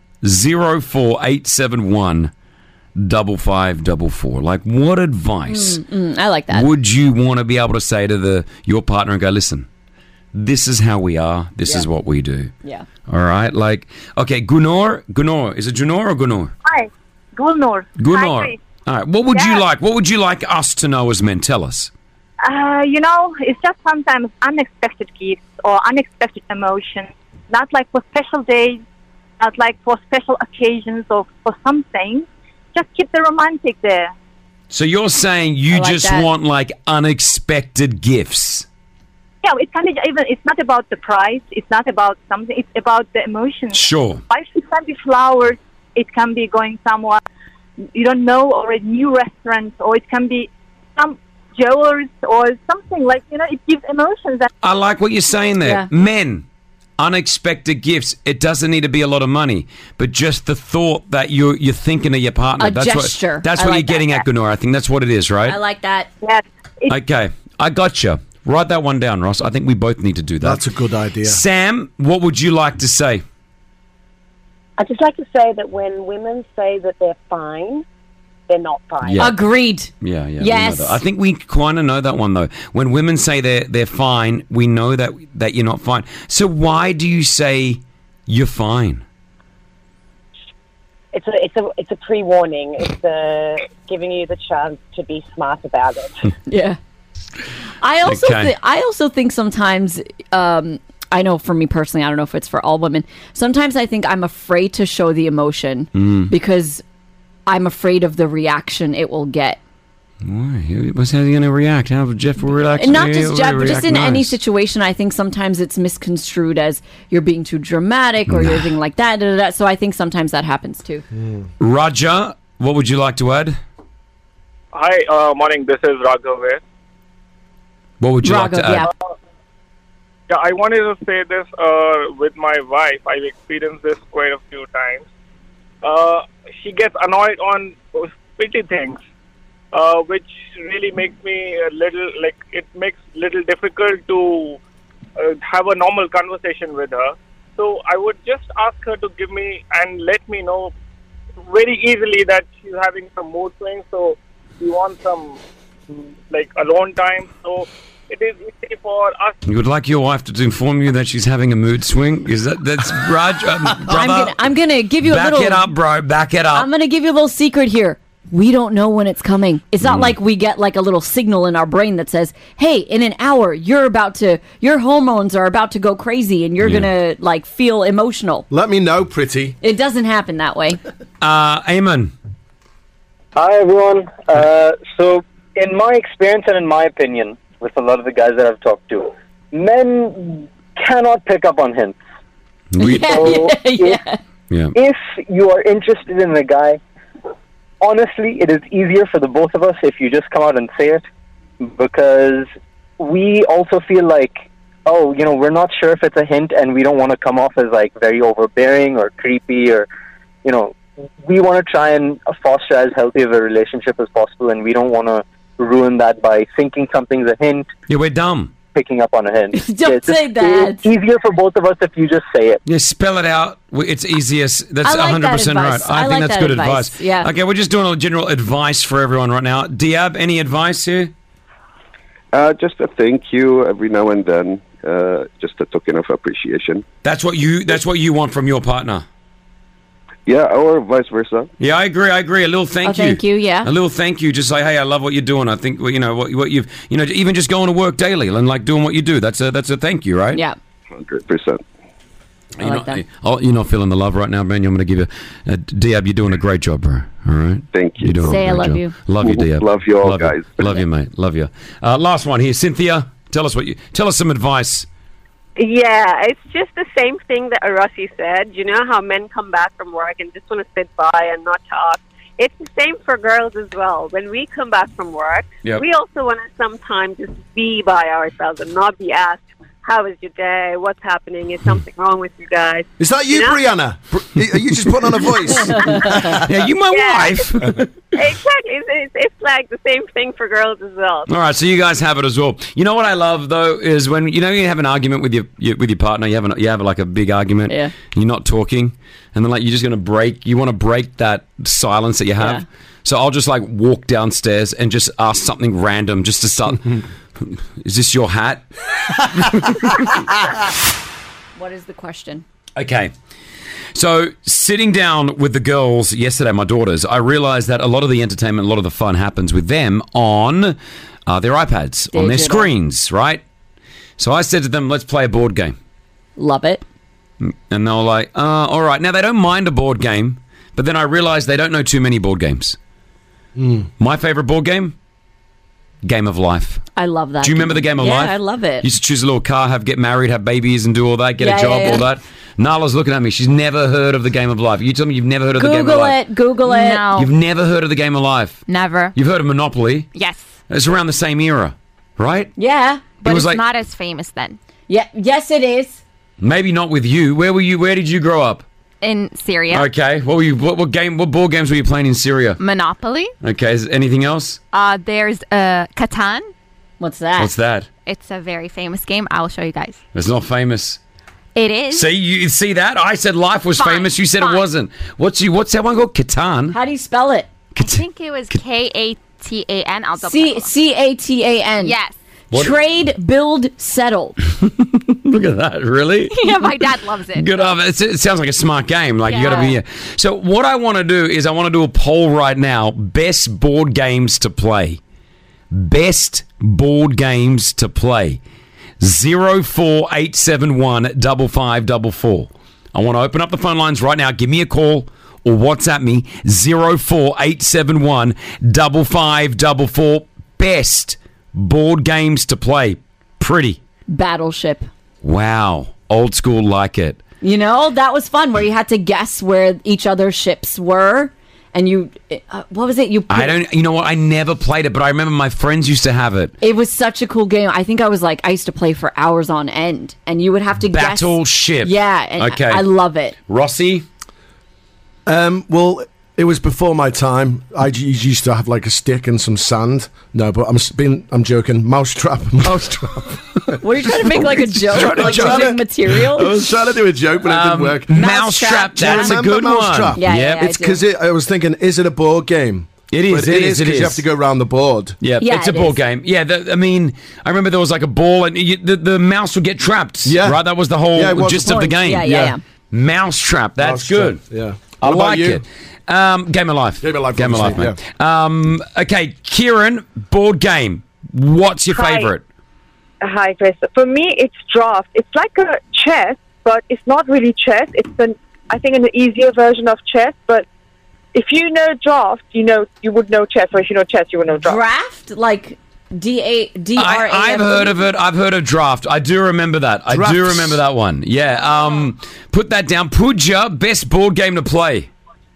Zero four eight seven one double five double four. Like, what advice Mm, I like that. would you want to be able to say to the your partner and go, listen, this is how we are. This Yeah. is what we do. Yeah. All right. Like, okay, Gunnar, Gunnar, is it Gunnar or Gunnar? Hi, Gulnor. Gunnar. Hi, Chris. All right. What would you Yeah. like? What would you like us to know as men? Tell us. Uh, you know, it's just sometimes unexpected gifts or unexpected emotions. Not like for special days, not like for special occasions or for something. Just keep the romantic there. So you're saying you I like just that. want like unexpected gifts. Yeah, it can be even. It's not about the price. It's not about something. It's about the emotions. Sure. It can be flowers. It can be going somewhere you don't know, or a new restaurant, or it can be some jewelry or something like, you know. It gives emotions. That I like what you're saying there. Yeah. Men, unexpected gifts. It doesn't need to be a lot of money, but just the thought that you're you're thinking of your partner. A that's gesture. What, that's I what like you're getting that. at, Gunnar. I think that's what it is, right? I like that. Yes. Okay, I gotcha. Write that one down, Ross. I think we both need to do that. That's a good idea. Sam, what would you like to say? I'd just like to say that when women say that they're fine, they're not fine. Yeah. Agreed. Yeah, yeah. we Yes. know that. I think we kind of know that one though. When women say they're they're fine, we know that that you're not fine. So why do you say you're fine? It's a it's a it's a pre-warning. It's a giving you the chance to be smart about it. Yeah. I also, Okay. thi- I also think sometimes, um, I know for me personally, I don't know if it's for all women. Sometimes I think I'm afraid to show the emotion Mm. because I'm afraid of the reaction it will get. Why? What's how he going to react? How Jeff will react? And not Yeah, just he'll Jeff, but just react in any nice. situation. I think sometimes it's misconstrued as you're being too dramatic or you're being like that. Da, da, da. So I think sometimes that happens too. Raja, what would you like to add? Hi, uh, morning. This is Raghav here. What would you like Raghav, to add? yeah. Yeah, I wanted to say this uh, with my wife. I've experienced this quite a few times. Uh, she gets annoyed on those petty things, uh, which really makes me a little, like, it makes little difficult to uh, have a normal conversation with her. So I would just ask her to give me and let me know very easily that she's having some mood swings, so she wants some, like, alone time. So it is easy for us. You would like your wife to inform you that she's having a mood swing? Is that that's Raj? Um, brother, I'm gonna, I'm gonna give you a back little. it up, bro. Back it up. I'm gonna give you a little secret here. We don't know when it's coming. It's not Mm. like we get like a little signal in our brain that says, "Hey, in an hour, you're about to, your hormones are about to go crazy, and you're Yeah. gonna like feel emotional." Let me know, pretty. It doesn't happen that way. Uh, Eamon. Hi, everyone. Uh, so, in my experience and in my opinion, with a lot of the guys that I've talked to, men cannot pick up on hints. We- So yeah. Yeah. If you are interested in a guy, honestly, it is easier for the both of us if you just come out and say it, because we also feel like, oh, you know, we're not sure if it's a hint, and we don't want to come off as like very overbearing or creepy, or, you know, we want to try and foster as healthy of a relationship as possible, and we don't want to ruin that by thinking something's a hint. Yeah, we're dumb. Picking up on a hint. Don't Yeah, it's say just- that. It's easier for both of us if you just say it. Yeah, spell it out. We- It's easiest. That's I like that one hundred percent right. advice. I, I think like that's that good advice. advice. Yeah. Okay, we're just doing a general advice for everyone right now. Diab, any advice here? Uh, just a thank you every now and then. Uh, just a token of appreciation. That's what you. That's what you want from your partner. Yeah, or vice versa. Yeah, I agree. I agree. A little thank A you. thank you, yeah. A little thank you. Just like, hey, I love what you're doing. I think well, you know what, what you've. You know, even just going to work daily and like doing what you do. That's a that's a thank you, right? Yeah. Hundred percent. You're not, oh, you're not feeling the love right now, man. I'm going to give you, uh, Diab. You're doing a great job, bro. All right. Thank you. You're doing Say a I great love job. you. Love you, Diab. Love you all, love guys. You. Love you, mate. Love you. Uh, last one here, Cynthia. Tell us what you. Tell us some advice. Yeah, it's just the same thing that Arasi said. You know how men come back from work and just want to sit by and not talk? It's the same for girls as well. When we come back from work, Yep. we also want to sometimes just be by ourselves and not be asked, how was your day? What's happening? Is something wrong with you guys? Is that you, know? Brianna? Br- Are you just putting on a voice? Yeah, you my Yeah. wife. Exactly. It's, it's, it's like the same thing for girls as well. All right, so you guys have it as well. You know what I love though is when you know you have an argument with your, your with your partner. You have an, you have like a big argument. Yeah. You're not talking, and then like you're just gonna break. You want to break that silence that you have. Yeah. So I'll just like walk downstairs and just ask something random just to start. Is this your hat? What is the question? Okay. So, sitting down with the girls yesterday, my daughters, I realized that a lot of the entertainment, a lot of the fun happens with them on uh, their iPads, on their Digital. screens, right? So I said to them, let's play a board game. Love it. And they were like, uh, all right. Now, they don't mind a board game, but then I realized they don't know too many board games. My favorite board game? Game of Life. I love that. Do you remember the Game of yeah, Life? I love it. You used to choose a little car, have get married, have babies, and do all that, get Yeah, a job, yeah, yeah. all that. Nala's looking at me. She's never heard of the Game of Life. You tell me you've never heard of the Game of Google Life. it. Google it. No. You've never heard of the Game of Life. Never. You've heard of Monopoly. Yes. It's around the same era, right? Yeah. But was it's like- not as famous then. Yeah. Yes, it is. Maybe not with you. Where were you? Where did you grow up? In Syria. Okay. What were you? What, what game? What board games were you playing in Syria? Monopoly. Okay. Is anything else? Uh, there's uh, Catan. What's that? What's that? It's a very famous game. I will show you guys. It's not famous. It is. See, you see that? I said life was Fine, famous. You said fine. it wasn't. What's you? What's that one called? Catan. How do you spell it? I think it was K A T A N. I'll double C check. C A T A N. Yes. What- Trade, build, settle. Look at that. Really? Yeah, my dad loves it. Good of it. It sounds like a smart game. Like you got to be. Yeah. So what I want to do is I want to do a poll right now. Best board games to play. Best board games to play. Zero four eight seven one double five double four. I want to open up the phone lines right now. Give me a call or WhatsApp me. Zero four eight seven one double five double four. Best board games to play. Pretty. Battleship. Wow. Old school like it. You know, that was fun where you had to guess where each other's ships were. And you, uh, what was it? You. I don't, you know what? I never played it, but I remember my friends used to have it. It was such a cool game. I think I was like, I used to play for hours on end. And you would have to guess. Battleship. Yeah. And Okay. I love it. Rossi? Um, well, it was before my time. I j- used to have like a stick and some sand. No, but I'm s- being, I'm joking. Mousetrap, mousetrap. What are you trying to make like a joke? Trying to- Like trying using to- material? I was trying to do a joke, but it Um, didn't work. Mousetrap, Do you that's a remember good one. Mousetrap? Yeah, yeah, yeah, It's I do. because it, I was thinking, is it a board game? It is, But it it is, is it because is. you have to go around the board. Yeah, Yeah, it's a it board is. game. Yeah, the, I mean, I remember there was like a ball and you, the, the mouse would get trapped. Yeah. Right? That was the whole Yeah, it was gist the of the point. game. Yeah, yeah, yeah. Mousetrap, that's good. Mousetrap, yeah. I What about like you? it. Um, game of life. Game of life, Game of life, obviously, mate. Um, okay, Kieran, board game. What's your Hi. favorite? Hi, Chris. For me, it's draft. It's like a chess, but it's not really chess. It's an, I think, an easier version of chess. But if you know draft, you know you would know chess. Or if you know chess, you would know draft. Draft? Like D A D R A F T? I, I've heard of it. I've heard of draft. I do remember that. I do Drafts. remember that one. Yeah. Um, put that down. Pooja, best board game to play.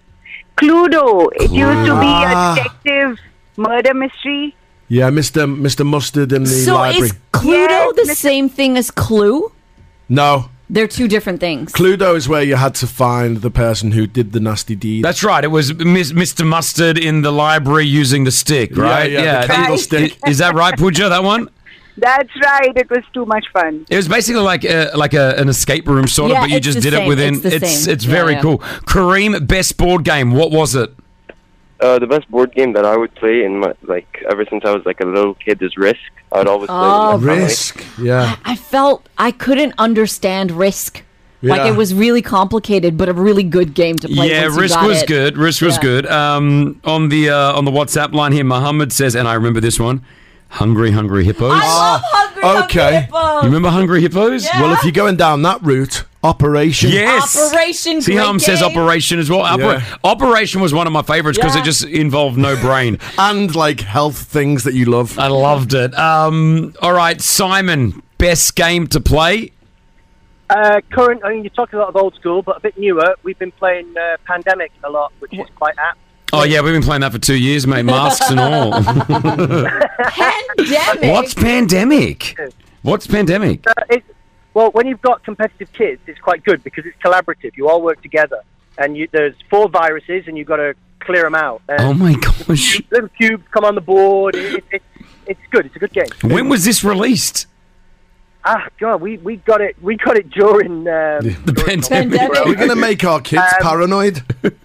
Cluedo. It used to be Ah. a detective murder mystery. Yeah, Mister Mister Mustard in the So library. is Cluedo the same thing as Clue? No. They're two different things. Cluedo is where you had to find the person who did the nasty deed. That's right. It was Miss- Mister Mustard in the library using the stick, Yeah, right? yeah, the candlestick. I- Is that right, Pooja? That one? That's right. It was too much fun. It was basically like a, like a, an escape room sort of, Yeah, but you it's just the did it same. within. It's the it's same. it's Yeah, very yeah. cool. Kareem, best board game. What was it? Uh, the best board game that I would play in my like ever since I was like a little kid is Risk. I would always play Oh, with my family. Risk. Yeah. I felt I couldn't understand Risk. Like Yeah. it was really complicated, but a really good game to play. Yeah, once you Risk got was it. good. Risk was Yeah. good. Um, on the uh, on the WhatsApp line here, Muhammad says, and I remember this one: Hungry, Hungry Hippos. I love Hungry Okay. Hungry Hippos. You remember Hungry Hippos? Well, if you're going down that route, Operation. Yes. Operation. See how great him says game. Operation as well. Opera- Yeah. Operation was one of my favorites because Yeah. it just involved no brain. And like health things that you love. I loved it. Um, all right, Simon, best game to play. Uh, current, I mean, you talk a lot of old school, but a bit newer. We've been playing uh, Pandemic a lot, which is quite apt. Oh yeah, we've been playing that for two years, mate. Masks and all. Pandemic. What's pandemic? What's pandemic? Uh, it's, well, when you've got competitive kids, it's quite good because it's collaborative. You all work together, and you, there's four viruses, and you've got to clear them out. And Oh my gosh! little cubes come on the board. It, it, it, it's good. It's a good game. When was this released? Ah, God, we, we got it. We got it during um, the pandemic. We're going to make our kids Um, paranoid.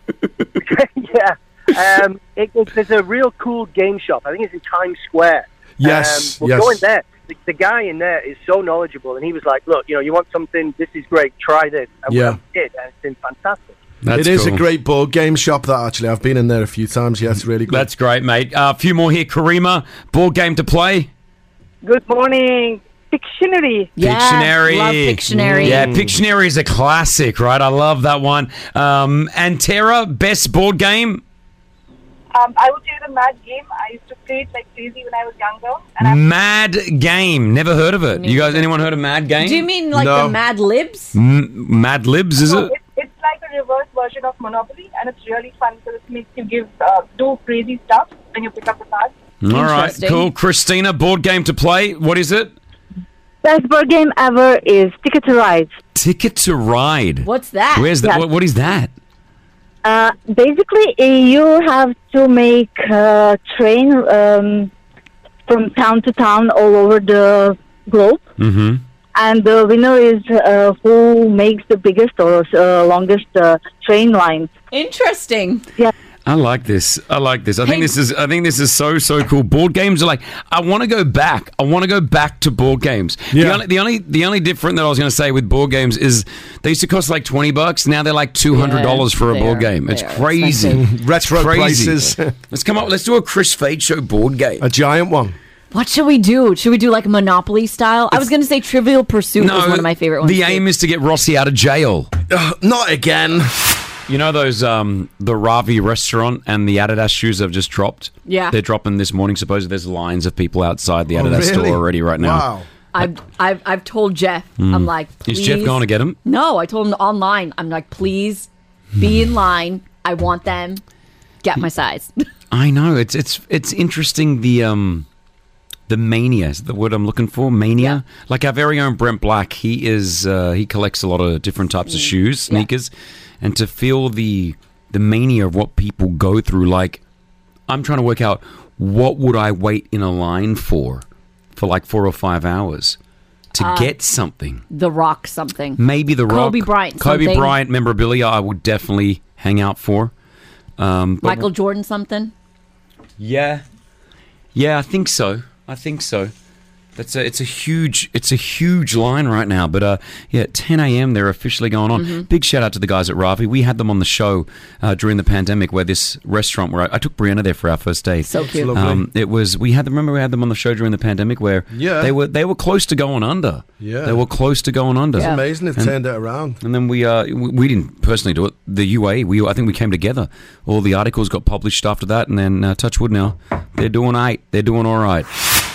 yeah. Um, it, it, there's a real cool game shop. I think it's in Times Square. Yes, Um, we'll yes. go in there. The, the guy in there is so knowledgeable, and he was like, "Look, you know, you want something? This is great. Try this." And Yeah. we did, and it's been fantastic. That's it is cool. a great board game shop. That actually, I've been in there a few times. Yeah, it's really good. That's great, mate. Uh, a few more here. Karima, board game to play. Good morning. Pictionary. Pictionary. love Pictionary. Yeah, Pictionary is a classic, right? I love that one. Um, and Tara, best board game. Um, I would say the Mad Game. I used to play it like crazy when I was younger. And I'm Mad Game. Never heard of it. You guys, anyone heard of Mad Game? Do you mean like No. the Mad Libs? M- Mad Libs, is so it? It's, it's like a reverse version of Monopoly, and it's really fun because it makes you give uh, do crazy stuff when you pick up the cards. All right, Interesting. cool. Christina, board game to play. What is it? Best board game ever is Ticket to Ride. Ticket to Ride. What's that? Where's that? Yes. What, what is that? Uh, basically, uh, you have to make a train um, from town to town all over the globe. Mm-hmm. And the winner is uh, who makes the biggest or uh, longest uh, train line. Interesting. Yeah. I like this. I like this. I think Hey. this is. I think this is so so cool. Board games are like. I want to go back. I want to go back to board games. The Yeah. only the only the only different that I was going to say with board games is they used to cost like twenty bucks. Now they're like two hundred dollars for a they board are. game. It's They are crazy. expensive. Retro Crazy. prices. Let's come up. Let's do a Chris Fade Show board game. A giant one. What should we do? Should we do like Monopoly style? I was going to say Trivial Pursuit was one of my favorite ones. The too. aim is to get Rossi out of jail. Uh, not again. You know those um the Ravi restaurant and the Adidas shoes have just dropped? Yeah. They're dropping this morning. Supposedly there's lines of people outside the Oh, Adidas really? store already right now. Wow. I've, I've, I've told Jeff, Mm. I'm like, please. Is Jeff going to get them? No, I told him online. I'm like, please be in line. I want them. Get my size. I know. It's it's it's interesting the um the mania is the word I'm looking for. Mania. Like our very own Brent Black, he is uh, he collects a lot of different types of shoes, sneakers, and to feel the the mania of what people go through. Like I'm trying to work out what would I wait in a line for for like four or five hours to Uh, get something. The Rock something. Maybe the Kobe Rock, Bryant Kobe something. Bryant memorabilia. I would definitely hang out for. Um, but Michael Jordan something. Yeah, yeah, I think so. I think so. That's a, it's a huge, it's a huge line right now. But uh, yeah, at ten a.m. they're officially going on. Mhm. Big shout out to the guys at Ravi. We had them on the show uh, during the pandemic, where this restaurant where I, I took Brianna there for our first date. So cute. Lovely. Um, it was we had them. Remember we had them on the show during the pandemic, where Yeah. they were they were close to going under. Yeah. they were close to going under. It's amazing they've And- turned it around. and then we, uh, we we didn't personally do it. The U A E, we I think we came together. All the articles got published after that, and then uh, touch wood now, they're doing eight. They're doing all right.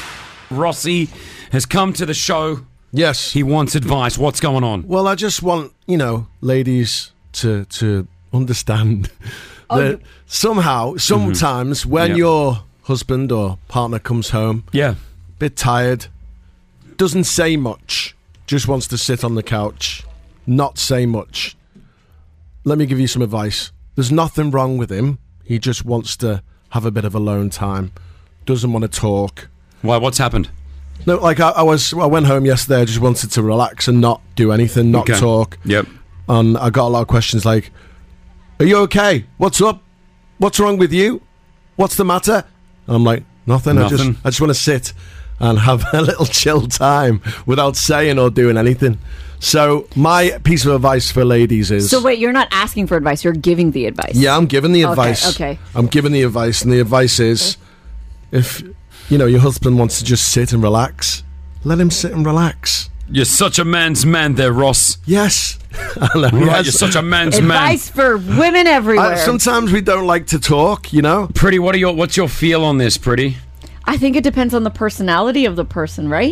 Rossi has come to the show. Yes, he wants advice. What's going on? Well, I just want, you know, ladies to to understand Oh, that somehow, sometimes when Yep. your husband or partner comes home, yeah, bit tired, doesn't say much, just wants to sit on the couch, not say much. Let me give you some advice. There's nothing wrong with him. He just wants to have a bit of alone time. Doesn't want to talk. Why? What's happened? No, like I, I was. I went home yesterday. I just wanted to relax and not do anything, not Okay. talk. Yep. And I got a lot of questions like, "Are you okay? What's up? What's wrong with you? What's the matter?" And I'm like, "Nothing. I Nothing. just, I just want to sit and have a little chill time without saying or doing anything." So my piece of advice for ladies is: So wait, you're not asking for advice. You're giving the advice. yeah, I'm giving the Okay, advice. okay. I'm giving the advice, and the advice is, if you know your husband wants to just sit and relax, let him sit and relax. You're such a man's man there, Ross. Yes. I know, Right, yes. you're such a man's man. Advice for women everywhere. I, sometimes we don't like to talk, you know. Pretty, what are your what's your feel on this, Pretty? I think it depends on the personality of the person, right?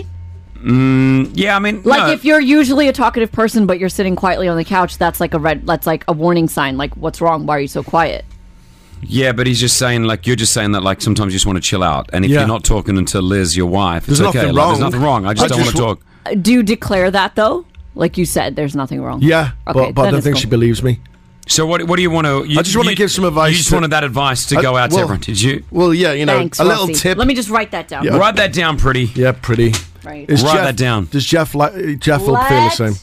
Mm, yeah, I mean, Like no. if you're usually a talkative person, but you're sitting quietly on the couch, that's like a red. That's like a warning sign. Like, what's wrong? Why are you so quiet? Yeah, but he's just saying, like, you're just saying that, like, sometimes you just want to chill out. And if Yeah. you're not talking to Liz, your wife, it's There's okay. nothing Like, there's wrong. nothing wrong. I just I don't just want to talk. Uh, Do you declare that though? Like you said, there's nothing wrong. Yeah, Okay, but, but I then don't it's think cool. she believes me. So what what do you want to... You, I just want to you- give some advice. You just to- wanted that advice to I- go out to well- everyone, did you? Well, yeah, you know, Thanks, a little Rossi. tip. Let me just write that down. Yeah. Write that down, Pretty. Yeah, pretty. Right. Is Write Jeff- that down. Does Jeff like Jeff will feel the Let same?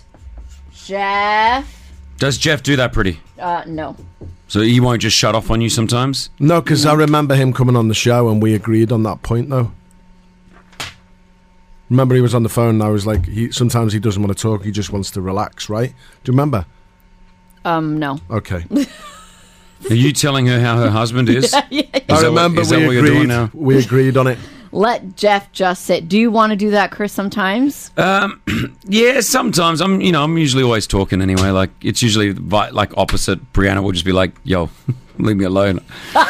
Jeff. Does Jeff do that, Pretty? Uh, no. So he won't just shut off on you sometimes? No, because I remember him coming on the show and we agreed on that point, though. Remember, he was on the phone and I was like, he sometimes he doesn't want to talk, he just wants to relax, right? Do you remember? Um, no. Okay. Are you telling her how her husband is? Yeah, yeah, yeah. Is I that remember what, is that we what you're doing agreed. now? We agreed on it. Let Jeff just sit. Do you want to do that, Chris? Sometimes. Um, yeah, sometimes. I'm, you know, I'm usually always talking anyway. Like, it's usually vi- like opposite. Brianna will just be like, yo, leave me alone. Love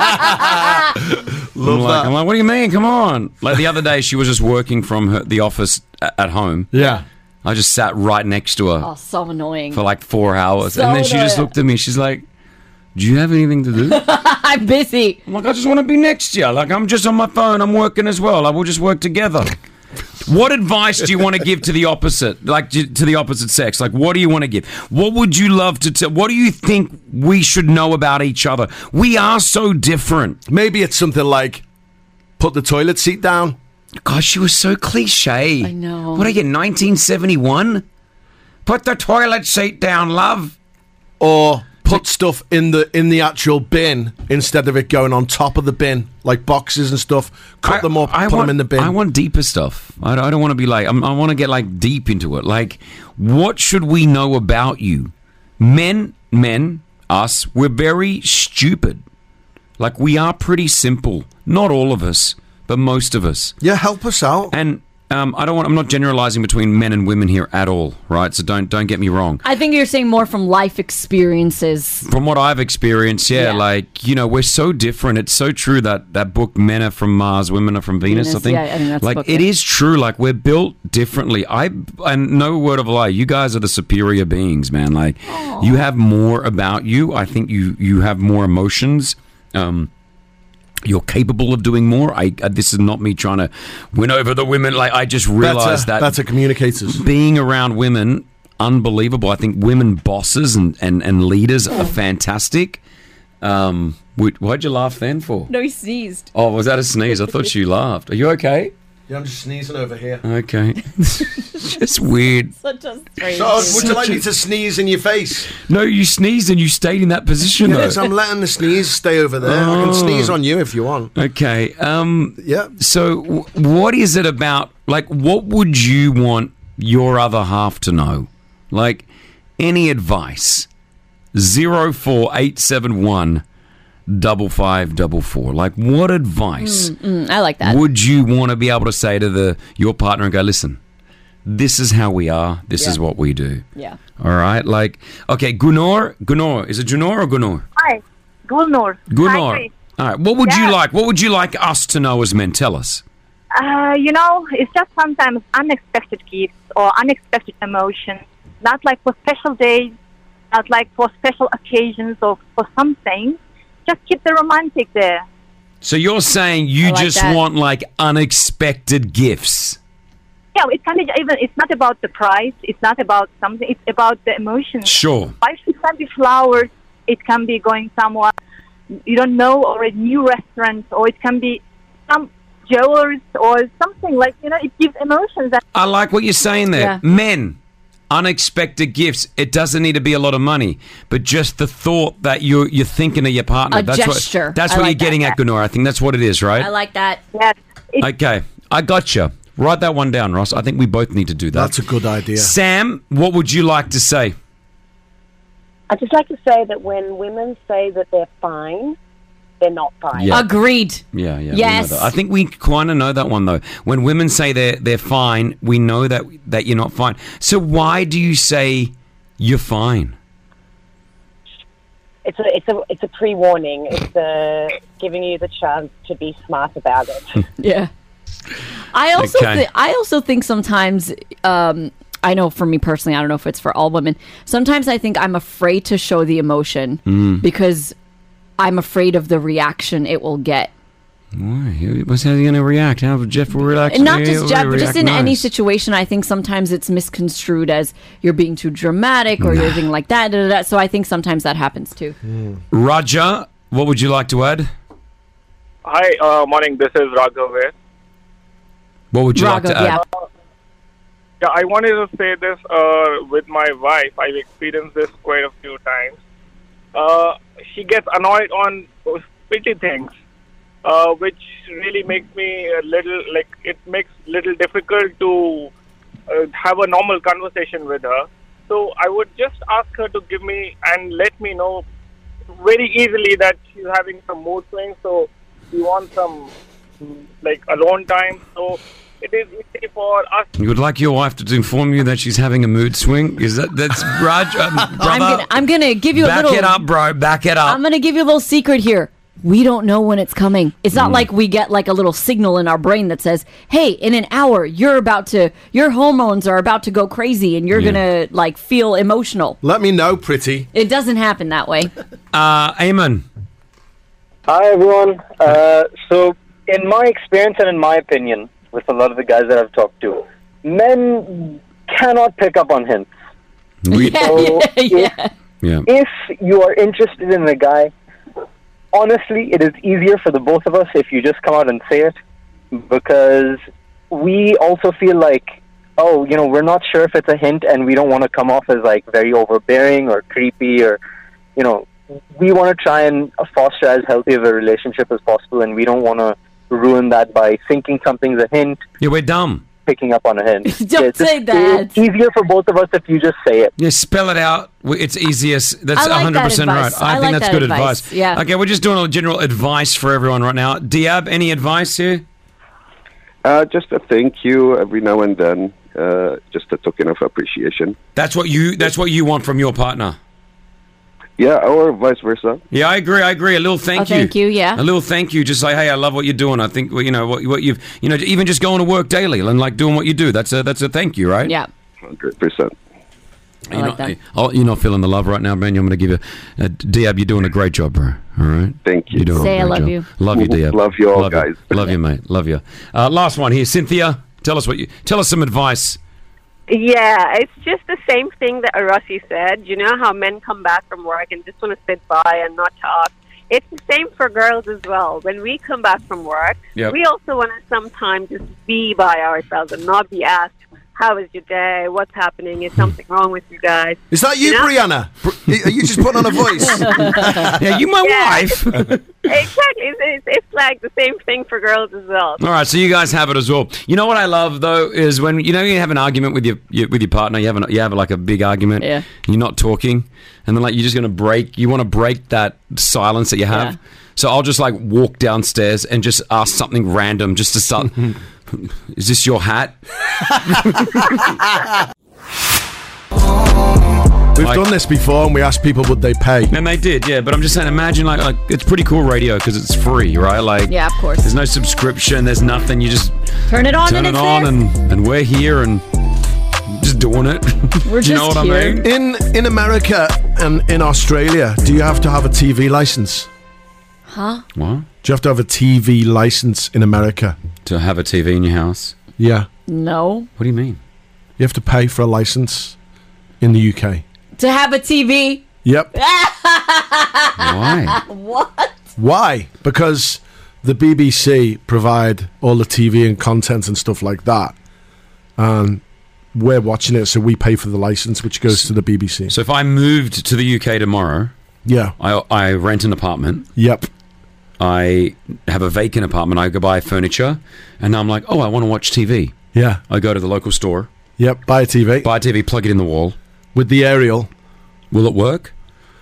I'm like, that. I'm like, what do you mean? Come on. Like the other day, she was just working from her, the office a- at home. Yeah. I just sat right next to her Oh, so annoying. for like four hours. So and then she just annoying. looked at me. She's like, do you have anything to do? I'm busy. I'm like, I just want to be next to you. Like, I'm just on my phone. I'm working as well. Like, we'll just work together. What advice do you want to give to the opposite, like to to the opposite sex? Like, what do you want to give? What would you love to tell? What do you think we should know about each other? We are so different. Maybe it's something like, put the toilet seat down. Gosh, she was so cliche. I know. What are you, nineteen seventy-one? Put the toilet seat down, love. Or put stuff in the in the actual bin instead of it going on top of the bin, like boxes and stuff. Cut them up, I put want, them in the bin. I want deeper stuff. I don't, I don't want to be like, I'm, I want to get like deep into it. Like, what should we know about you? Men, men, us, we're very stupid. Like, we are pretty simple. Not all of us, but most of us. Yeah, help us out. And um, I don't want. I'm not generalizing between men and women here at all, right? So don't don't get me wrong. I think you're saying more from life experiences. From what I've experienced, yeah, Yeah. like, you know, we're so different. It's so true that that book, Men Are From Mars, Women Are From Venus, Venus, I think. yeah, I think that's the like, book, it yeah. is true. Like, we're built differently. I, and no word of a lie, you guys are the superior beings, man. Like, you have more about you. I think you, you have more emotions. Um, You're capable of doing more. I uh, this is not me trying to win over the women. Like, I just realized that better communicators. Being around women, unbelievable. I think women bosses and, and, and leaders are fantastic. Um, wh- why'd you laugh then for? No, he sneezed. Oh, was that a sneeze? I thought you laughed. Are you okay? Yeah, I'm just sneezing over here. Okay. It's just weird. Such a strange. So, would you like me to sneeze in your face? No, you sneezed and you stayed in that position, though. Yes, I'm letting the sneeze stay over there. I Oh. can sneeze on you if you want. Okay. Um, yeah. So, w- what is it about? Like, what would you want your other half to know? Like, any advice? Zero four eight seven one double five double four. Like, what advice Mm, mm, I like that. would you want to be able to say to the your partner and go, listen, this is how we are. This is Yeah. what we do. Yeah. All right. Like, okay, Gunor. Gunor. Is it Gunor or Gunor? Hi, Gulnor. Gunor. Hi, All right. What would Yeah. you like? What would you like us to know as men? Tell us. Uh, you know, it's just sometimes unexpected gifts or unexpected emotions. Not like for special days, not like for special occasions or for something. Just keep the romantic there. So you're saying you I like just that. want like unexpected gifts. Yeah, it can be even. It's not about the price. It's not about something. It's about the emotions. Sure. It can be flowers. It can be going somewhere you don't know, or a new restaurant, or it can be some jewelry or something like, you know. It gives emotions. That I like what you're saying there. Yeah. Men, unexpected gifts. It doesn't need to be a lot of money, but just the thought that you're you're thinking of your partner. A that's gesture. What, that's I what like you're getting that. at, Gunnar. I think that's what it is, right? I like that. Yes. Okay, I got you. Write that one down, Ross. I think we both need to do that. That's a good idea. Sam, what would you like to say? I'd just like to say that when women say that they're fine, they're not fine. Yeah. Agreed. Yeah, yeah. we know Yes. that. I think we kind of know that one though. When women say they're they're fine, we know that that you're not fine. So why do you say you're fine? It's a it's a it's a pre-warning. It's uh, giving you the chance to be smart about it. Yeah. I also Okay. thi- I also think sometimes um I know for me personally, I don't know if it's for all women. Sometimes I think I'm afraid to show the emotion Mm. because I'm afraid of the reaction it will get. Why? What's how he going to react? How Jeff will react? And not He'll just Jeff, but just react in any nice. situation, I think sometimes it's misconstrued as you're being too dramatic or you're being like that. Da, da, da. So I think sometimes that happens too. Raja, what would you like to add? Hi, uh, morning. This is Raghav here. What would you like to Raghav, add? Uh, yeah, I wanted to say this uh, with my wife. I've experienced this quite a few times. Uh, she gets annoyed on petty things, uh, which really makes me a little, like, it makes little difficult to uh, have a normal conversation with her. So I would just ask her to give me and let me know very easily that she's having some mood swings, so she wants some, like, alone time. So it is easy for us. You would like your wife to inform you that she's having a mood swing? Is that that's Raj, um, brother? I'm gonna I'm gonna give you a back little. it up, bro. Back it up. I'm gonna give you a little secret here. We don't know when it's coming. It's not Mm. like we get like a little signal in our brain that says, "Hey, in an hour, you're about to, your hormones are about to go crazy, and you're Yeah. gonna like feel emotional." Let me know, pretty. It doesn't happen that way. Uh, Eamon. Hi, everyone. Uh, so, in my experience and in my opinion, with a lot of the guys that I've talked to, men cannot pick up on hints. We- So yeah. Yeah. If you are interested in a guy, honestly, it is easier for the both of us if you just come out and say it, because we also feel like, oh, you know, we're not sure if it's a hint, and we don't want to come off as like very overbearing or creepy, or, you know, we want to try and foster as healthy of a relationship as possible, and we don't want to ruin that by thinking something's a hint. Yeah, we're dumb. Picking up on a hint. Don't Yeah, it's say just- that. It's easier for both of us if you just say it. Yeah, spell it out. It's easiest. That's I like that one hundred percent right. advice. I, I think like that's that good advice. advice. Yeah. Okay, we're just doing a general advice for everyone right now. Diab, any advice here? Uh, just a thank you every now and then. Uh, just a token of appreciation. That's what you. That's what you want from your partner. Yeah, or vice versa. Yeah, I agree. I agree. A little thank Oh, you. thank you, yeah. A little thank you. Just like, hey, I love what you're doing. I think well, you know what, what you've. You know, even just going to work daily and like doing what you do. That's a that's a thank you, right? Yeah. Hundred percent. I You're like not, that. oh, you're not feeling the love right now, man. I'm going to give you, uh, Diab. You're doing a great job, bro. All right. Thank you. You're doing Say a I great love job. you. Love you, Diab. Love you all, love guys. You. Love you, mate. Love you. Uh, last one here, Cynthia. Tell us what you. Tell us some advice. Yeah, it's just the same thing that Arasi said. You know how men come back from work and just want to sit by and not talk? It's the same for girls as well. When we come back from work, Yep. we also want to sometimes just be by ourselves and not be asked, how is your day? What's happening? Is something wrong with you guys? Is that you, know? Brianna? Br- Are you just putting on a voice? Yeah, you my wife. Exactly. It's, it's, it's like the same thing for girls as well. All right, so you guys have it as well. You know what I love though is when you know you have an argument with your, your with your partner. You have an, you have like a big argument. Yeah. You're not talking, and then like you're just gonna break. You want to break that silence that you have. Yeah. So I'll just like walk downstairs and just ask something random just to start. Is this your hat? We've Like- done this before, and we asked people would they pay. And they did, yeah. But I'm just saying, imagine like, like it's pretty cool radio because it's free, right? Like, Yeah, of course. There's no subscription. There's nothing. You just Turn it on turn and it it's on, there. and and we're here and just doing it. We're Do you know just what here. I mean? In in America and in Australia, do you have to have a T V license? Huh? What? Do you have to have a T V license in America? To have a T V in your house? Yeah. No. What do you mean? You have to pay for a license in the U K. To have a T V. Yep. Why? What? Why? Because the B B C provide all the T V and content and stuff like that. And we're watching it, so we pay for the license, which goes to the B B C. So if I moved to the U K tomorrow, Yeah. I I rent an apartment. Yep. I have a vacant apartment. I go buy furniture, and now I'm like, oh, I want to watch T V. Yeah. I go to the local store. Yep. Buy a T V. Buy a T V, plug it in the wall. With the aerial. Will it work?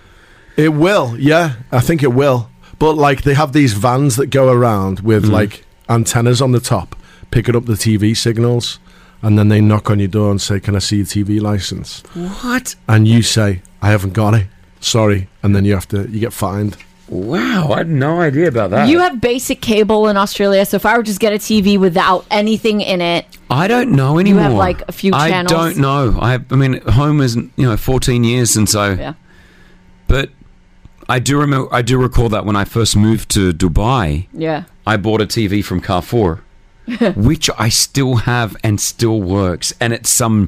It will, yeah. I think it will. But, like, they have these vans that go around with, Mm. like, antennas on the top, picking up the T V signals, and then they knock on your door and say, can I see your T V license? What? And you say, I haven't got it. Sorry. And then you have to, you get fined. Wow, I had no idea about that. You have basic cable in Australia, so if I were to just get a T V without anything in it, I don't know anymore. You have, like, a few I channels? don't know. I I mean, home is you know fourteen years since I. Yeah. But I do remember. I do recall that when I first moved to Dubai, yeah. I bought a T V from Carrefour, which I still have and still works, and it's some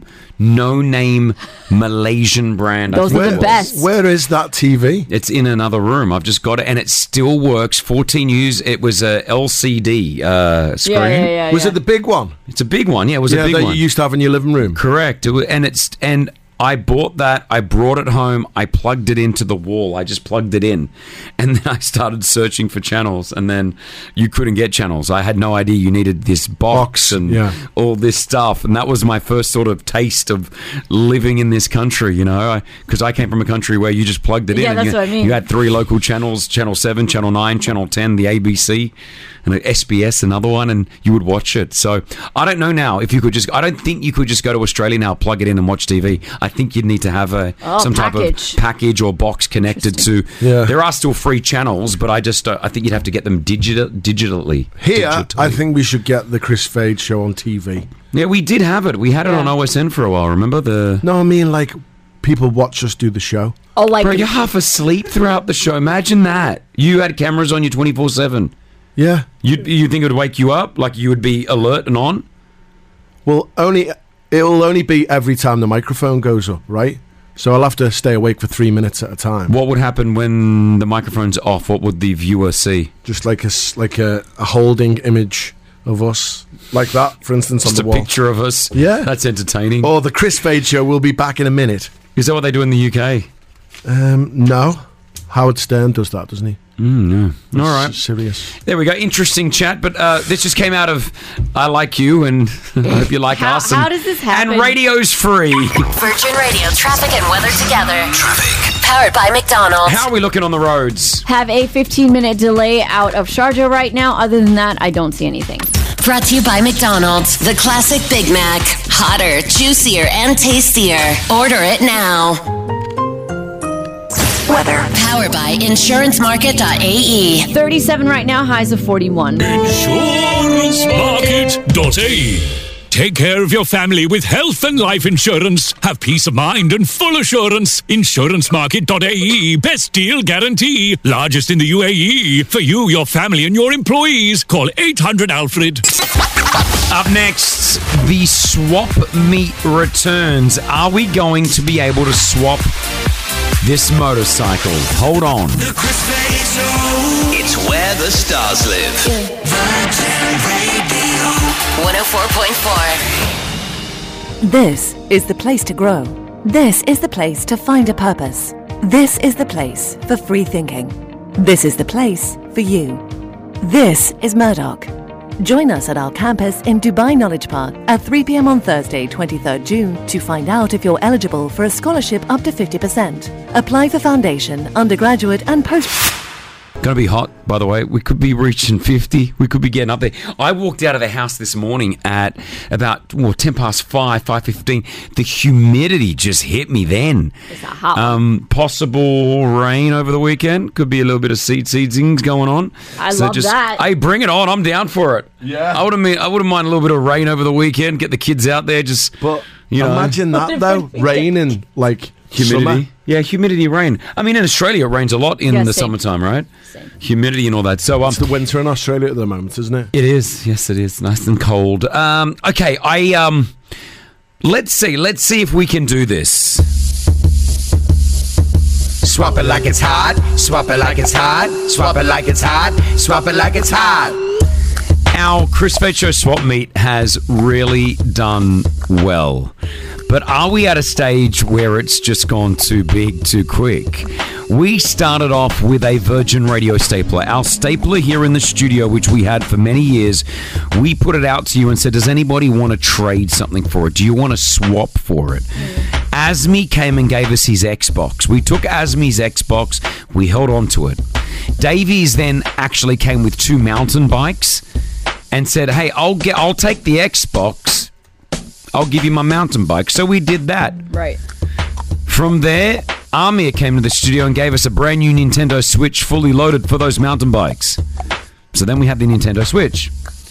no-name Malaysian brand. I Those think are the it was. best. Where is that T V? It's in another room. I've just got it, and it still works. fourteen years. It was a L C D uh, screen. Yeah, yeah, yeah, Was yeah. it the big one? It's a big one. Yeah, it was yeah, a big that one. you used to have in your living room. Correct. It was, and it's and I bought that. I brought it home. I plugged it into the wall. I just plugged it in, and then I started searching for channels. And then you couldn't get channels. I had no idea you needed this box, and yeah. all this stuff. And that was my first sort of taste of living in this country. You know, because I, I came from a country where you just plugged it Yeah, in. that's and you, what I mean. You had three local channels: Channel Seven, Channel Nine, Channel Ten, the A B C, and the S B S, another one, and you would watch it. So I don't know now if you could just. I don't think you could just go to Australia now, plug it in, and watch T V. I think you'd need to have a Oh, some package. type of package or box connected to. Yeah. There are still free channels, but I just uh, I think you'd have to get them digital digitally. Here, digitally. I think we should get the Chris Fade show on T V. Yeah, we did have it. We had it Yeah. on O S N for a while. Remember the? No, I mean, like, people watch us do the show. Oh, like Bro, you're half asleep throughout the show. Imagine that. You had cameras on you twenty-four seven. Yeah. You you think it would wake you up? Like you would be alert and on? Well, only it'll only be every time the microphone goes up, right? So I'll have to stay awake for three minutes at a time. What would happen when the microphone's off? What would the viewer see? Just like a s- like a, a holding image of us, like that, for instance, Just on a the wall. picture of us. Yeah. That's entertaining. Or the Chris Fade show will be back in a minute. Is that what they do in the U K? Um, no, Howard Stern does that, doesn't he? Mm, no. All right. It's serious. There we go. Interesting chat, but uh, this just came out of I like you, and I hope you like How- us. And, how does this happen? And radio's free. Virgin Radio traffic and weather together. Traffic. Powered by McDonald's. How are we looking on the roads? Have a fifteen minute delay out of Sharjah right now. Other than that, I don't see anything. Brought to you by McDonald's. The classic Big Mac. Hotter, juicier, and tastier. Order it now. Weather. Powered by insurance market dot a e. thirty-seven right now, highs of forty-one. insurance market dot a e. Take care of your family with health and life insurance. Have peace of mind and full assurance. insurance market dot a e. Best deal guarantee. Largest in the U A E. For you, your family, and your employees. Call eight hundred Alfred. Up next, the swap meet returns. Are we going to be able to swap this motorcycle? Hold on. The Chris Fade Show. It's where the stars live. Virgin Radio. one oh four point four. This is the place to grow. This is the place to find a purpose. This is the place for free thinking. This is the place for you. This is Murdoch. Join us at our campus in Dubai Knowledge Park at three p.m. on Thursday, twenty-third June, to find out if you're eligible for a scholarship up to fifty percent. Apply for foundation, undergraduate, and post... Gonna be hot, by the way. We could be reaching fifty. We could be getting up there. I walked out of the house this morning at about well, ten past five, five fifteen. The humidity just hit me then. It's a hot one. Um, possible rain over the weekend. Could be a little bit of seed seedings going on. I love just, that. Hey, bring it on. I'm down for it. Yeah. I wouldn't mean, I wouldn't mind a little bit of rain over the weekend. Get the kids out there. Just But you know, imagine that though, rain in like humidity. summer. Yeah, humidity, rain. I mean, in Australia, it rains a lot in Yeah, the same. summertime, right? Humidity and all that. So um, It's the winter in Australia at the moment, isn't it? It is. Yes, it is. Nice and cold. Um, okay, I um, let's see. Let's see if we can do this. Swap it like it's hot. Swap it like it's hot. Swap it like it's hot. Swap it like it's hot. Our Chris Fade Show swap meet has really done well. But are we at a stage where it's just gone too big, too quick? We started off with a Virgin Radio stapler. Our stapler here in the studio, which we had for many years, we put it out to you and said, does anybody want to trade something for it? Do you want to swap for it? Asmi came and gave us his Xbox. We took Asmi's Xbox, we held on to it. Davies then actually came with two mountain bikes and said, hey, I'll get, I'll take the Xbox, I'll give you my mountain bike. So we did that. Right. From there, Amir came to the studio and gave us a brand new Nintendo Switch fully loaded for those mountain bikes. So then we had the Nintendo Switch.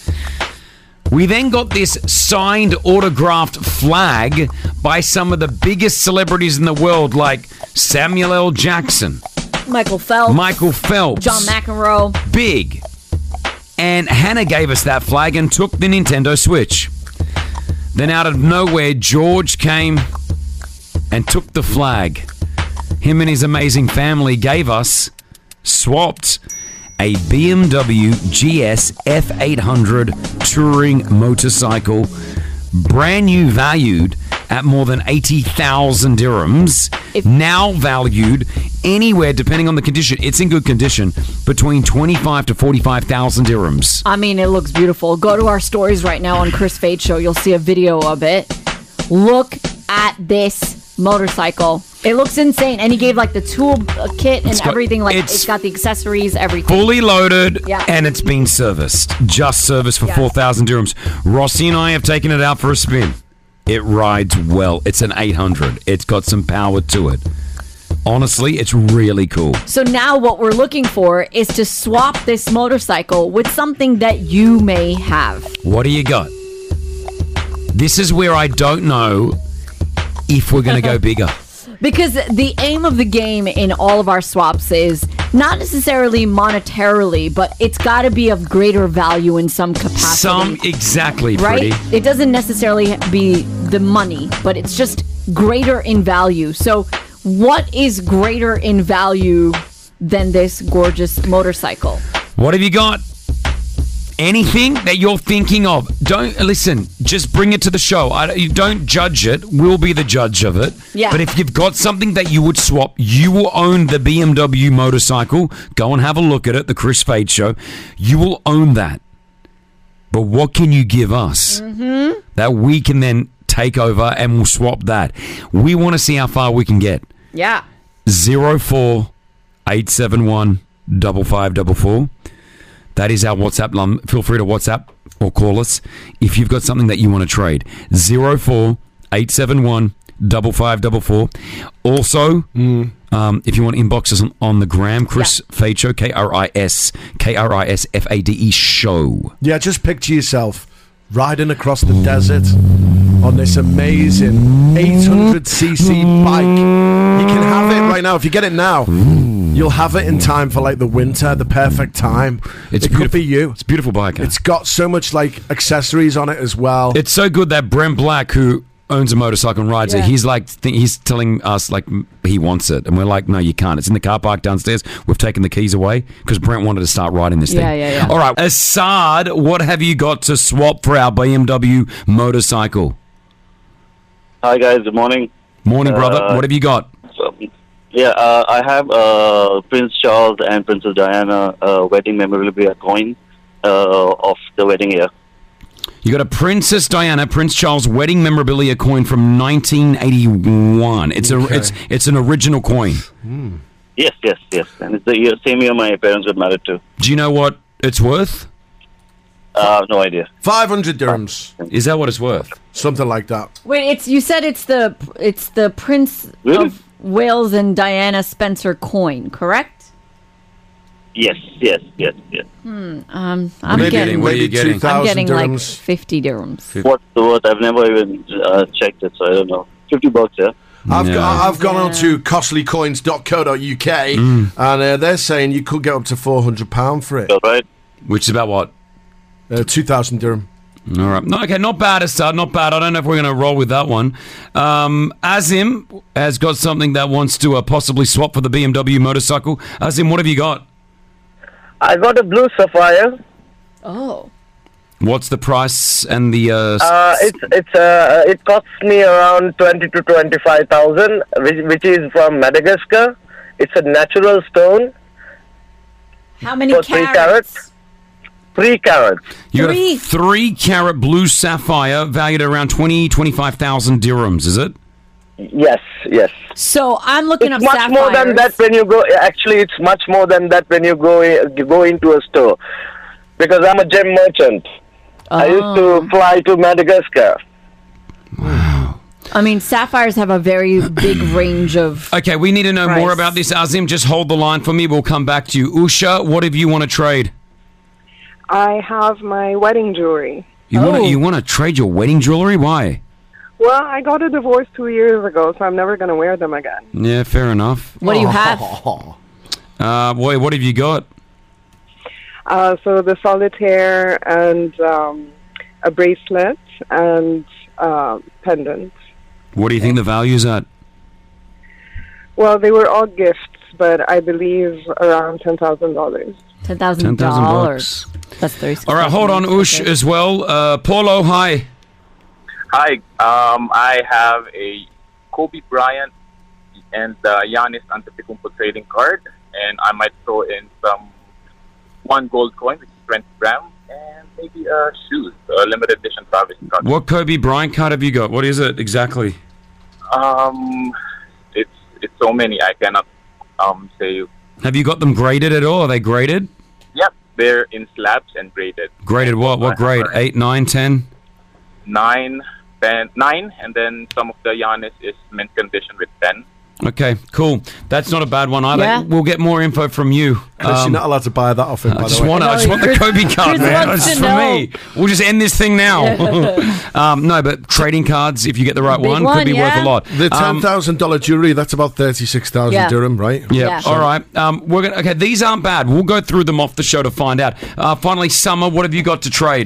We then got this signed, autographed flag by some of the biggest celebrities in the world, like Samuel L. Jackson, Michael Phelps. Michael Phelps. John McEnroe. Big. And Hannah gave us that flag and took the Nintendo Switch. Then out of nowhere, George came and took the flag. Him and his amazing family gave us, swapped, a B M W G S F eight hundred touring motorcycle, brand new, valued at more than eighty thousand dirhams, if now valued anywhere, depending on the condition, it's in good condition, between twenty-five to forty-five thousand dirhams. I mean, it looks beautiful. Go to our stories right now on Chris Fade Show. You'll see a video of it. Look at this motorcycle. It looks insane. And he gave like the tool uh, kit and It's got- everything. Like it's it's got the accessories, everything. Fully loaded, Yeah. and it's been serviced. Just serviced for Yes. four thousand dirhams. Rossi and I have taken it out for a spin. It rides well. It's an eight hundred. It's got some power to it. Honestly, it's really cool. So now what we're looking for is to swap this motorcycle with something that you may have. What do you got? This is where I don't know if we're going to go bigger. Because the aim of the game in all of our swaps is not necessarily monetarily, but it's got to be of greater value in some capacity. Some, exactly, right? Pretty. It doesn't necessarily be the money, but it's just greater in value. So what is greater in value than this gorgeous motorcycle? What have you got? Anything that you're thinking of, don't listen. Just bring it to the show. I, you don't judge it. We'll be the judge of it. Yeah. But if you've got something that you would swap, you will own the B M W motorcycle. Go and have a look at it. The Chris Fade Show. You will own that. But what can you give us Mm-hmm. that we can then take over and we'll swap that? We want to see how far we can get. Yeah. zero four eight seven one five five four four. That is our WhatsApp number. Feel free to WhatsApp or call us if you've got something that you want to trade. zero four eight seven one five five four four. Also, Mm. um, if you want to inbox us on, on the gram, Chris Fade Show, K R I S, K R I S F A D E show. Yeah, just picture yourself riding across the desert on this amazing eight hundred c c bike. You can have it right now. If you get it now, you'll have it in time for like the winter, the perfect time. It's it could be you. It's a beautiful bike. It's got so much like accessories on it as well. It's so good that Brent Black, who owns a motorcycle and rides Yeah. it, he's like th- he's telling us like m- he wants it, and we're like, no, you can't. It's in the car park downstairs. We've taken the keys away because Brent wanted to start riding this Yeah, thing. yeah, yeah. All right, Assad, what have you got to swap for our B M W motorcycle? Hi guys, good morning. Morning, brother. Uh, What have you got? So, yeah, uh, I have uh, Prince Charles and Princess Diana uh, wedding memorabilia coin uh, of the wedding year. You got a Princess Diana, Prince Charles wedding memorabilia coin from nineteen eighty-one. It's a Okay. it's it's an original coin. Yes, yes, yes. And it's the year, same year my parents got married too. Do you know what it's worth? Uh, no idea. five hundred dirhams. Is that what it's worth? Something like that. Wait, it's you said it's the it's the Prince Really? of Wales and Diana Spencer coin, correct? Yes, yes, yes, yes. Hmm. Um, I'm are you getting. getting? What are you getting? I'm getting like dirhams. fifty dirhams. What's the word? I've never even uh, checked it, so I don't know. Fifty bucks, yeah. I've, Yeah. got, I've gone on to costly coins dot co dot U K Mm. and uh, they're saying you could get up to four hundred pounds for it. Right. Which is about what? Uh, two thousand dirham. All right. No, okay, not bad, Assad. Not bad. I don't know if we're going to roll with that one. Um, Azim has got something that wants to uh, possibly swap for the B M W motorcycle. Azim, what have you got? I got a blue sapphire. Oh. What's the price and the... Uh, s- Uh, it's it's uh, it costs me around twenty to twenty five thousand, which which is from Madagascar. It's a natural stone. How many for three carats? carats? Three carats. you got a three-carat blue sapphire valued at around twenty, twenty-five thousand dirhams, is it? Yes, yes. So I'm looking It's up much sapphires. more than that when you go. Actually, it's much more than that when you go go into a store, because I'm a gem merchant. I used Oh. to fly to Madagascar. I mean, sapphires have a very big range of. Okay, we need to know Price. more about this, Azim. Just hold the line for me. We'll come back to you. Usha, what if you want to trade? I have my wedding jewelry. You Oh. want to you want to trade your wedding jewelry? Why? Well, I got a divorce two years ago, so I'm never going to wear them again. Yeah, fair enough. What do you have? Uh, boy, what have you got? Uh, so the solitaire and um, a bracelet and uh, pendant. What do you think the value's at? Well, they were all gifts, but I believe around ten thousand dollars. Ten thousand ten thousand dollars. That's thirty. All right, hold on, Ush, as well. Uh, Paulo, hi. Hi, um, I have a Kobe Bryant and uh, Giannis Antetokounmpo trading card, and I might throw in some one gold coin, which is twenty grams, and maybe uh, shoes, a limited edition Travis Scott. What Kobe Bryant card have you got? What is it exactly? Um, it's it's so many I cannot um say. Have you got them graded at all? Are they graded? Yep, they're in slabs and graded. Graded what? What grade? Eight, nine, ten? Nine, ten, nine, and then some of the Giannis is mint condition with ten. Okay, cool. That's not a bad one either. Yeah. We'll get more info from you. Chris, you're not allowed to buy that off him, I by just the way. want, I just want the Kobe card, Chris man. wants It's to for know. me. We'll just end this thing now. um, no, but trading cards, if you get the right Big one, one, could be worth yeah. a lot. The ten thousand dollars jewelry, that's about thirty-six thousand Yeah. dirham, right? Yeah. All right. Um, we're gonna. Okay, these aren't bad. We'll go through them off the show to find out. Uh, finally, Summer, what have you got to trade?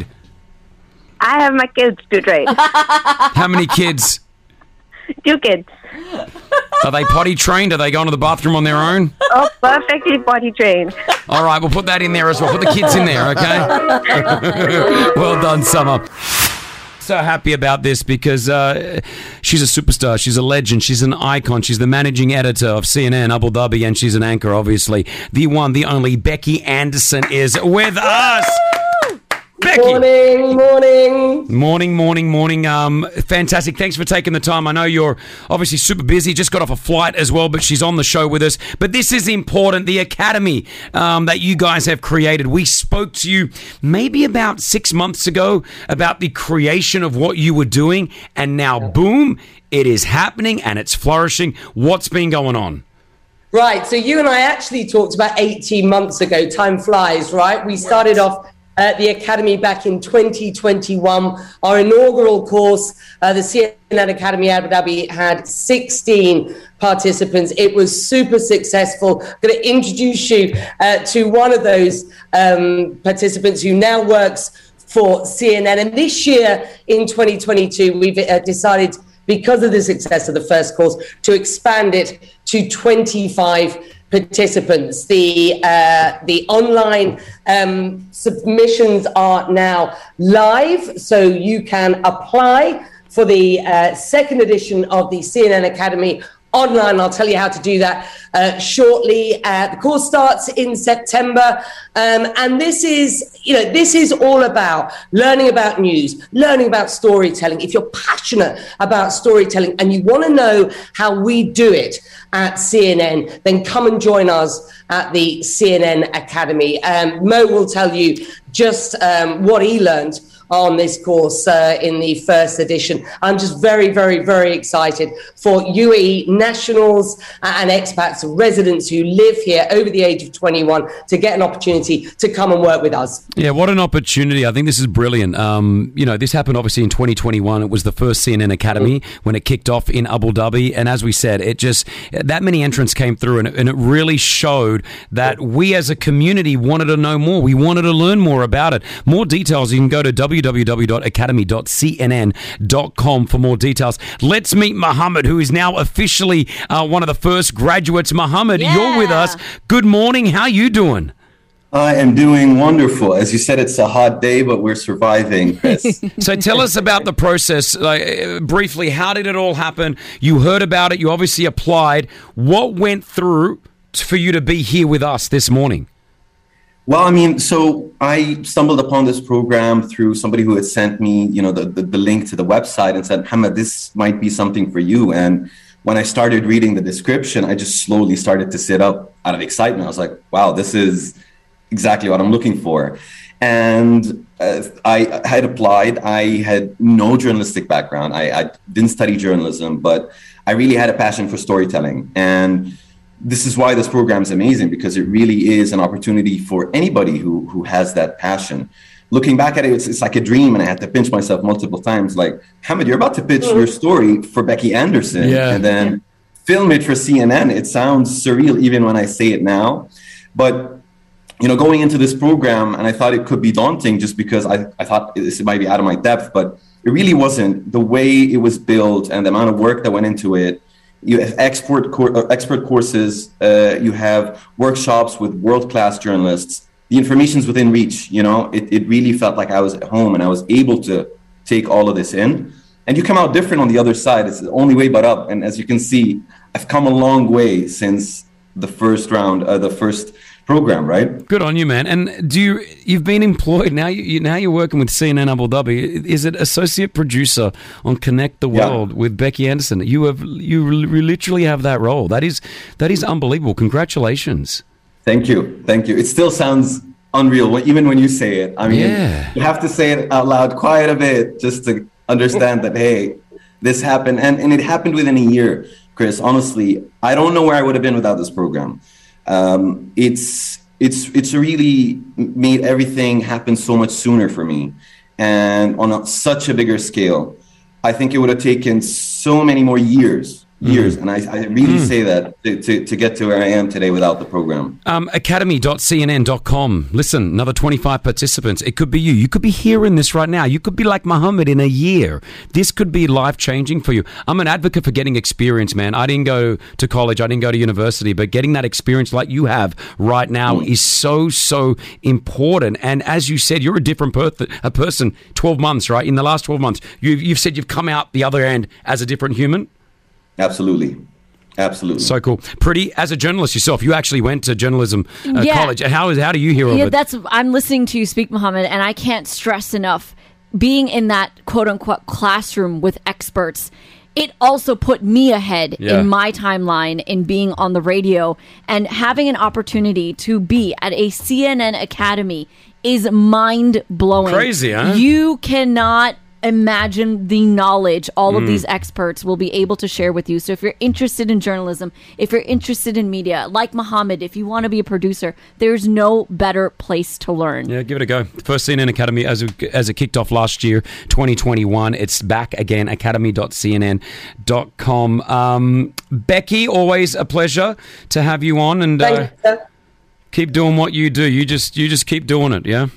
I have my kids to trade. How many kids? Two kids. Are they potty trained? Are they going to the bathroom on their own? Oh, perfectly potty trained. All right, we'll put that in there as well. Put the kids in there, okay? Well done, Summer. So happy about this because uh, she's a superstar. She's a legend. She's an icon. She's the managing editor of C N N Abu Dhabi, and she's an anchor, obviously. The one, the only Becky Anderson is with us. Becky! Becky. Morning, morning. Morning, morning, morning. Um, fantastic. Thanks for taking the time. I know you're obviously super busy. Just got off a flight as well, but she's on the show with us. But this is important. The academy um, that you guys have created. We spoke to you maybe about six months ago about the creation of what you were doing, and now, boom, it is happening and it's flourishing. What's been going on? Right, so you and I actually talked about eighteen months ago. Time flies, right? We started off at the Academy back in twenty twenty-one. Our inaugural course, uh, the C N N Academy Abu Dhabi, had sixteen participants. It was super successful. I'm going to introduce you uh, to one of those um, participants who now works for C N N. And this year, in twenty twenty-two, we've uh, decided, because of the success of the first course, to expand it to twenty-five participants. The uh, the online um, submissions are now live, so you can apply for the uh, second edition of the C N N Academy online. I'll tell you how to do that uh, shortly. Uh, the course starts in September, um, and this is, you know, this is all about learning about news, learning about storytelling. If you're passionate about storytelling and you want to know how we do it at C N N, then come and join us at the C N N Academy. Um, Mo will tell you just um, what he learned on this course uh, in the first edition. I'm just very, very, very excited for U A E nationals and expats, residents who live here over the age of twenty-one, to get an opportunity to come and work with us. Yeah, what an opportunity. I think this is brilliant. Um, you know, this happened obviously in twenty twenty-one. It was the first C N N Academy mm-hmm. when it kicked off in Abu Dhabi. And as we said, it just, that many entrants came through, and it, and it really showed that we as a community wanted to know more. We wanted to learn more about it. More details, you can go to w w w dot academy dot c n n dot com for more details. Let's meet Mohammed, who is now officially uh, one of the first graduates. Mohammed, Yeah. you're with us. Good morning. How you doing? I am doing wonderful. As you said, it's a hot day, but we're surviving, Chris. So tell us about the process, like, uh, briefly. How did it all happen? You heard about it. You obviously applied. What went through t- for you to be here with us this morning? Well, I mean, so I stumbled upon this program through somebody who had sent me, you know, the, the, the link to the website and said, Hamad, this might be something for you. And when I started reading the description, I just slowly started to sit up out of excitement. I was like, wow, this is exactly what I'm looking for. And uh, I, I had applied. I had no journalistic background. I, I didn't study journalism, but I really had a passion for storytelling. And this is why this program is amazing, because it really is an opportunity for anybody who who has that passion. Looking back at it, it's, it's like a dream, and I had to pinch myself multiple times. Like, Hamad, you're about to pitch your story for Becky Anderson, Yeah. and then yeah. film it for C N N. It sounds surreal even when I say it now. But, you know, going into this program, and I thought it could be daunting just because I, I thought this might be out of my depth, but it really wasn't. The way it was built and the amount of work that went into it. You have expert cor- uh, expert courses. Uh, you have workshops with world-class journalists. The information's within reach. You know, it, it really felt like I was at home and I was able to take all of this in. And you come out different on the other side. It's the only way but up. And as you can see, I've come a long way since the first round, uh, the first program, right? Good on you, man. And do you, you've been employed now, you, you now you're working with C N N Abu Dhabi. Is it associate producer on Connect the World yeah. with Becky Anderson? You have you literally have that role. That is that is unbelievable. Congratulations. Thank you. Thank you. It still sounds unreal even when you say it. I mean, yeah. you have to say it out loud quite a bit just to understand that, hey, this happened. And, and it happened within a year, Chris. Honestly, I don't know where I would have been without this program. Um, it's it's it's really made everything happen so much sooner for me, and on a, such a bigger scale. I think it would have taken so many more years. Years, mm. and I, I really mm. say that to, to, to get to where I am today without the program. Um, academy dot c n n dot com. Listen, another twenty-five participants. It could be you. You could be hearing this right now. You could be like Mohammed in a year. This could be life-changing for you. I'm an advocate for getting experience, man. I didn't go to college. I didn't go to university. But getting that experience like you have right now mm. is so, so important. And as you said, you're a different per- a person twelve months, right? In the last twelve months, you've, you've said you've come out the other end as a different human. Absolutely. Absolutely. So cool. Pretty, as a journalist yourself, you actually went to journalism uh, Yeah. college. How, is, how do you hear of Yeah, it? that's. I'm listening to you speak, Mohammed, and I can't stress enough being in that quote unquote classroom with experts. It also put me ahead Yeah. in my timeline in being on the radio, and having an opportunity to be at a C N N Academy is mind blowing. Crazy, huh? You cannot imagine the knowledge all of Mm. these experts will be able to share with you. So if you're interested in journalism, if you're interested in media, like Mohammed, if you want to be a producer, there's no better place to learn. Yeah, give it a go. First C N N Academy as it, as it kicked off last year, twenty twenty-one. It's back again, academy dot c n n dot com. Um, Becky, always a pleasure to have you on, and uh, Thank you, sir. keep doing what you do. You just you just keep doing it, yeah?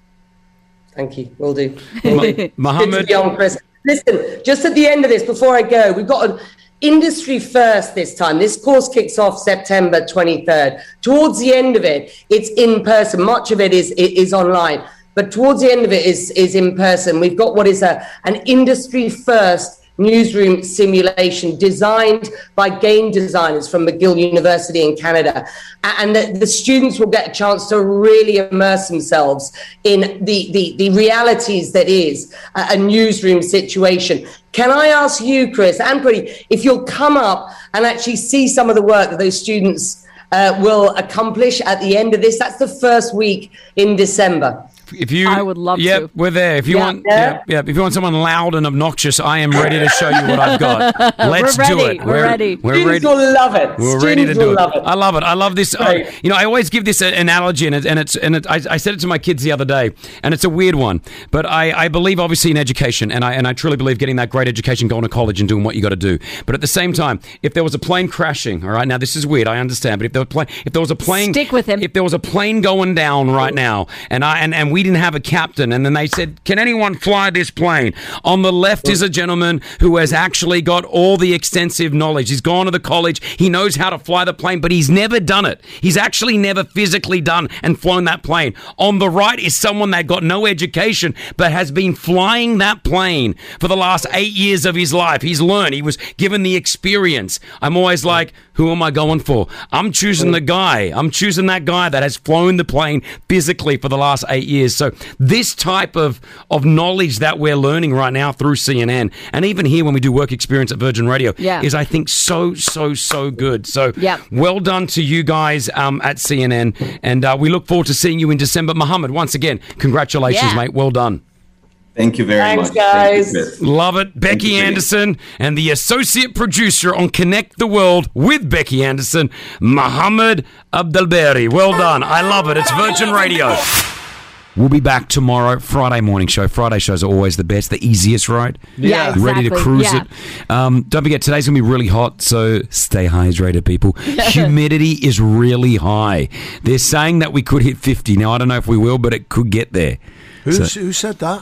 Thank you. Will do. Will do. Mohammed- Good to be on, Chris. Listen, just at the end of this, before I go, we've got an industry first this time. This course kicks off September twenty-third. Towards the end of it, it's in person. Much of it is is online, but towards the end of it is is in person. We've got what is a an industry first newsroom simulation designed by game designers from McGill University in Canada. And the, the students will get a chance to really immerse themselves in the, the, the realities that is a, a newsroom situation. Can I ask you, Chris, and Pretty, if you'll come up and actually see some of the work that those students uh, will accomplish at the end of this? That's the first week in December. If you, I would love yep, to. we're there. If you Yeah. want, yeah, yeah, if you want someone loud and obnoxious, I am ready to show you what I've got. Let's We're do ready. it. We're ready. We're Students ready. will love it. We're Students ready to do will it. love it. I love it. I love this. uh, Right. you know, I always give this a- analogy, and it, and it's and it, I, I said it to my kids the other day, and it's a weird one, but I, I believe obviously in education, and I and I truly believe getting that great education, going to college, and doing what you got to do. But at the same time, if there was a plane crashing, all right, now this is weird, I understand, but if there was plane, if there was a plane, Stick with him. If there was a plane going down right now, and I and, and we didn't have a captain, and then they said, can anyone fly this plane? On the left is a gentleman who has actually got all the extensive knowledge. He's gone to the college. He knows how to fly the plane, but he's never done it. He's actually never physically done and flown that plane. On the right is someone that got no education, but has been flying that plane for the last eight years of his life. He's learned. He was given the experience. I'm always like, who am I going for? I'm choosing the guy. I'm choosing that guy that has flown the plane physically for the last eight years. So this type of, of knowledge that we're learning right now through C N N, and even here when we do work experience at Virgin Radio, Yeah. is I think so, so, so good. So Yeah. well done to you guys um, at C N N, and uh, we look forward to seeing you in December. Mohammed, once again, congratulations, Yeah. mate. Well done. Thank you very Thanks, much. guys. Thank you, Chris. Love it. Becky you, Vinny. Anderson and the associate producer on Connect the World with Becky Anderson, Mohammed Abdelbari. Well done. I love it. It's Virgin Radio. We'll be back tomorrow, Friday morning show. Friday shows are always the best, the easiest, right? Yeah, Ready to exactly. cruise Yeah. it. Um, don't forget, today's going to be really hot, so stay hydrated, people. Humidity is really high. They're saying that we could hit fifty. Now, I don't know if we will, but it could get there. Who, So- who said that?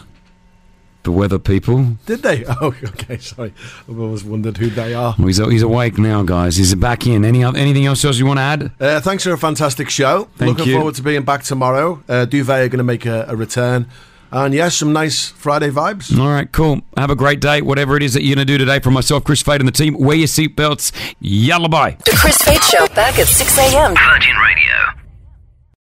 The weather people. Did they? Oh, okay. Sorry, I've always wondered who they are. Well, he's, he's awake now, guys. He's back in. Any oth- Anything else you want to add? Uh, thanks for a fantastic show. Thank Looking you. forward to being back tomorrow. Uh, Duvet are going to make a, a return. And yes, some nice Friday vibes. All right, cool. Have a great day. Whatever it is that you're going to do today. From myself, Chris Fade, and the team, wear your seatbelts. Yalla bye. The Chris Fade Show back at six a.m. Virgin Radio.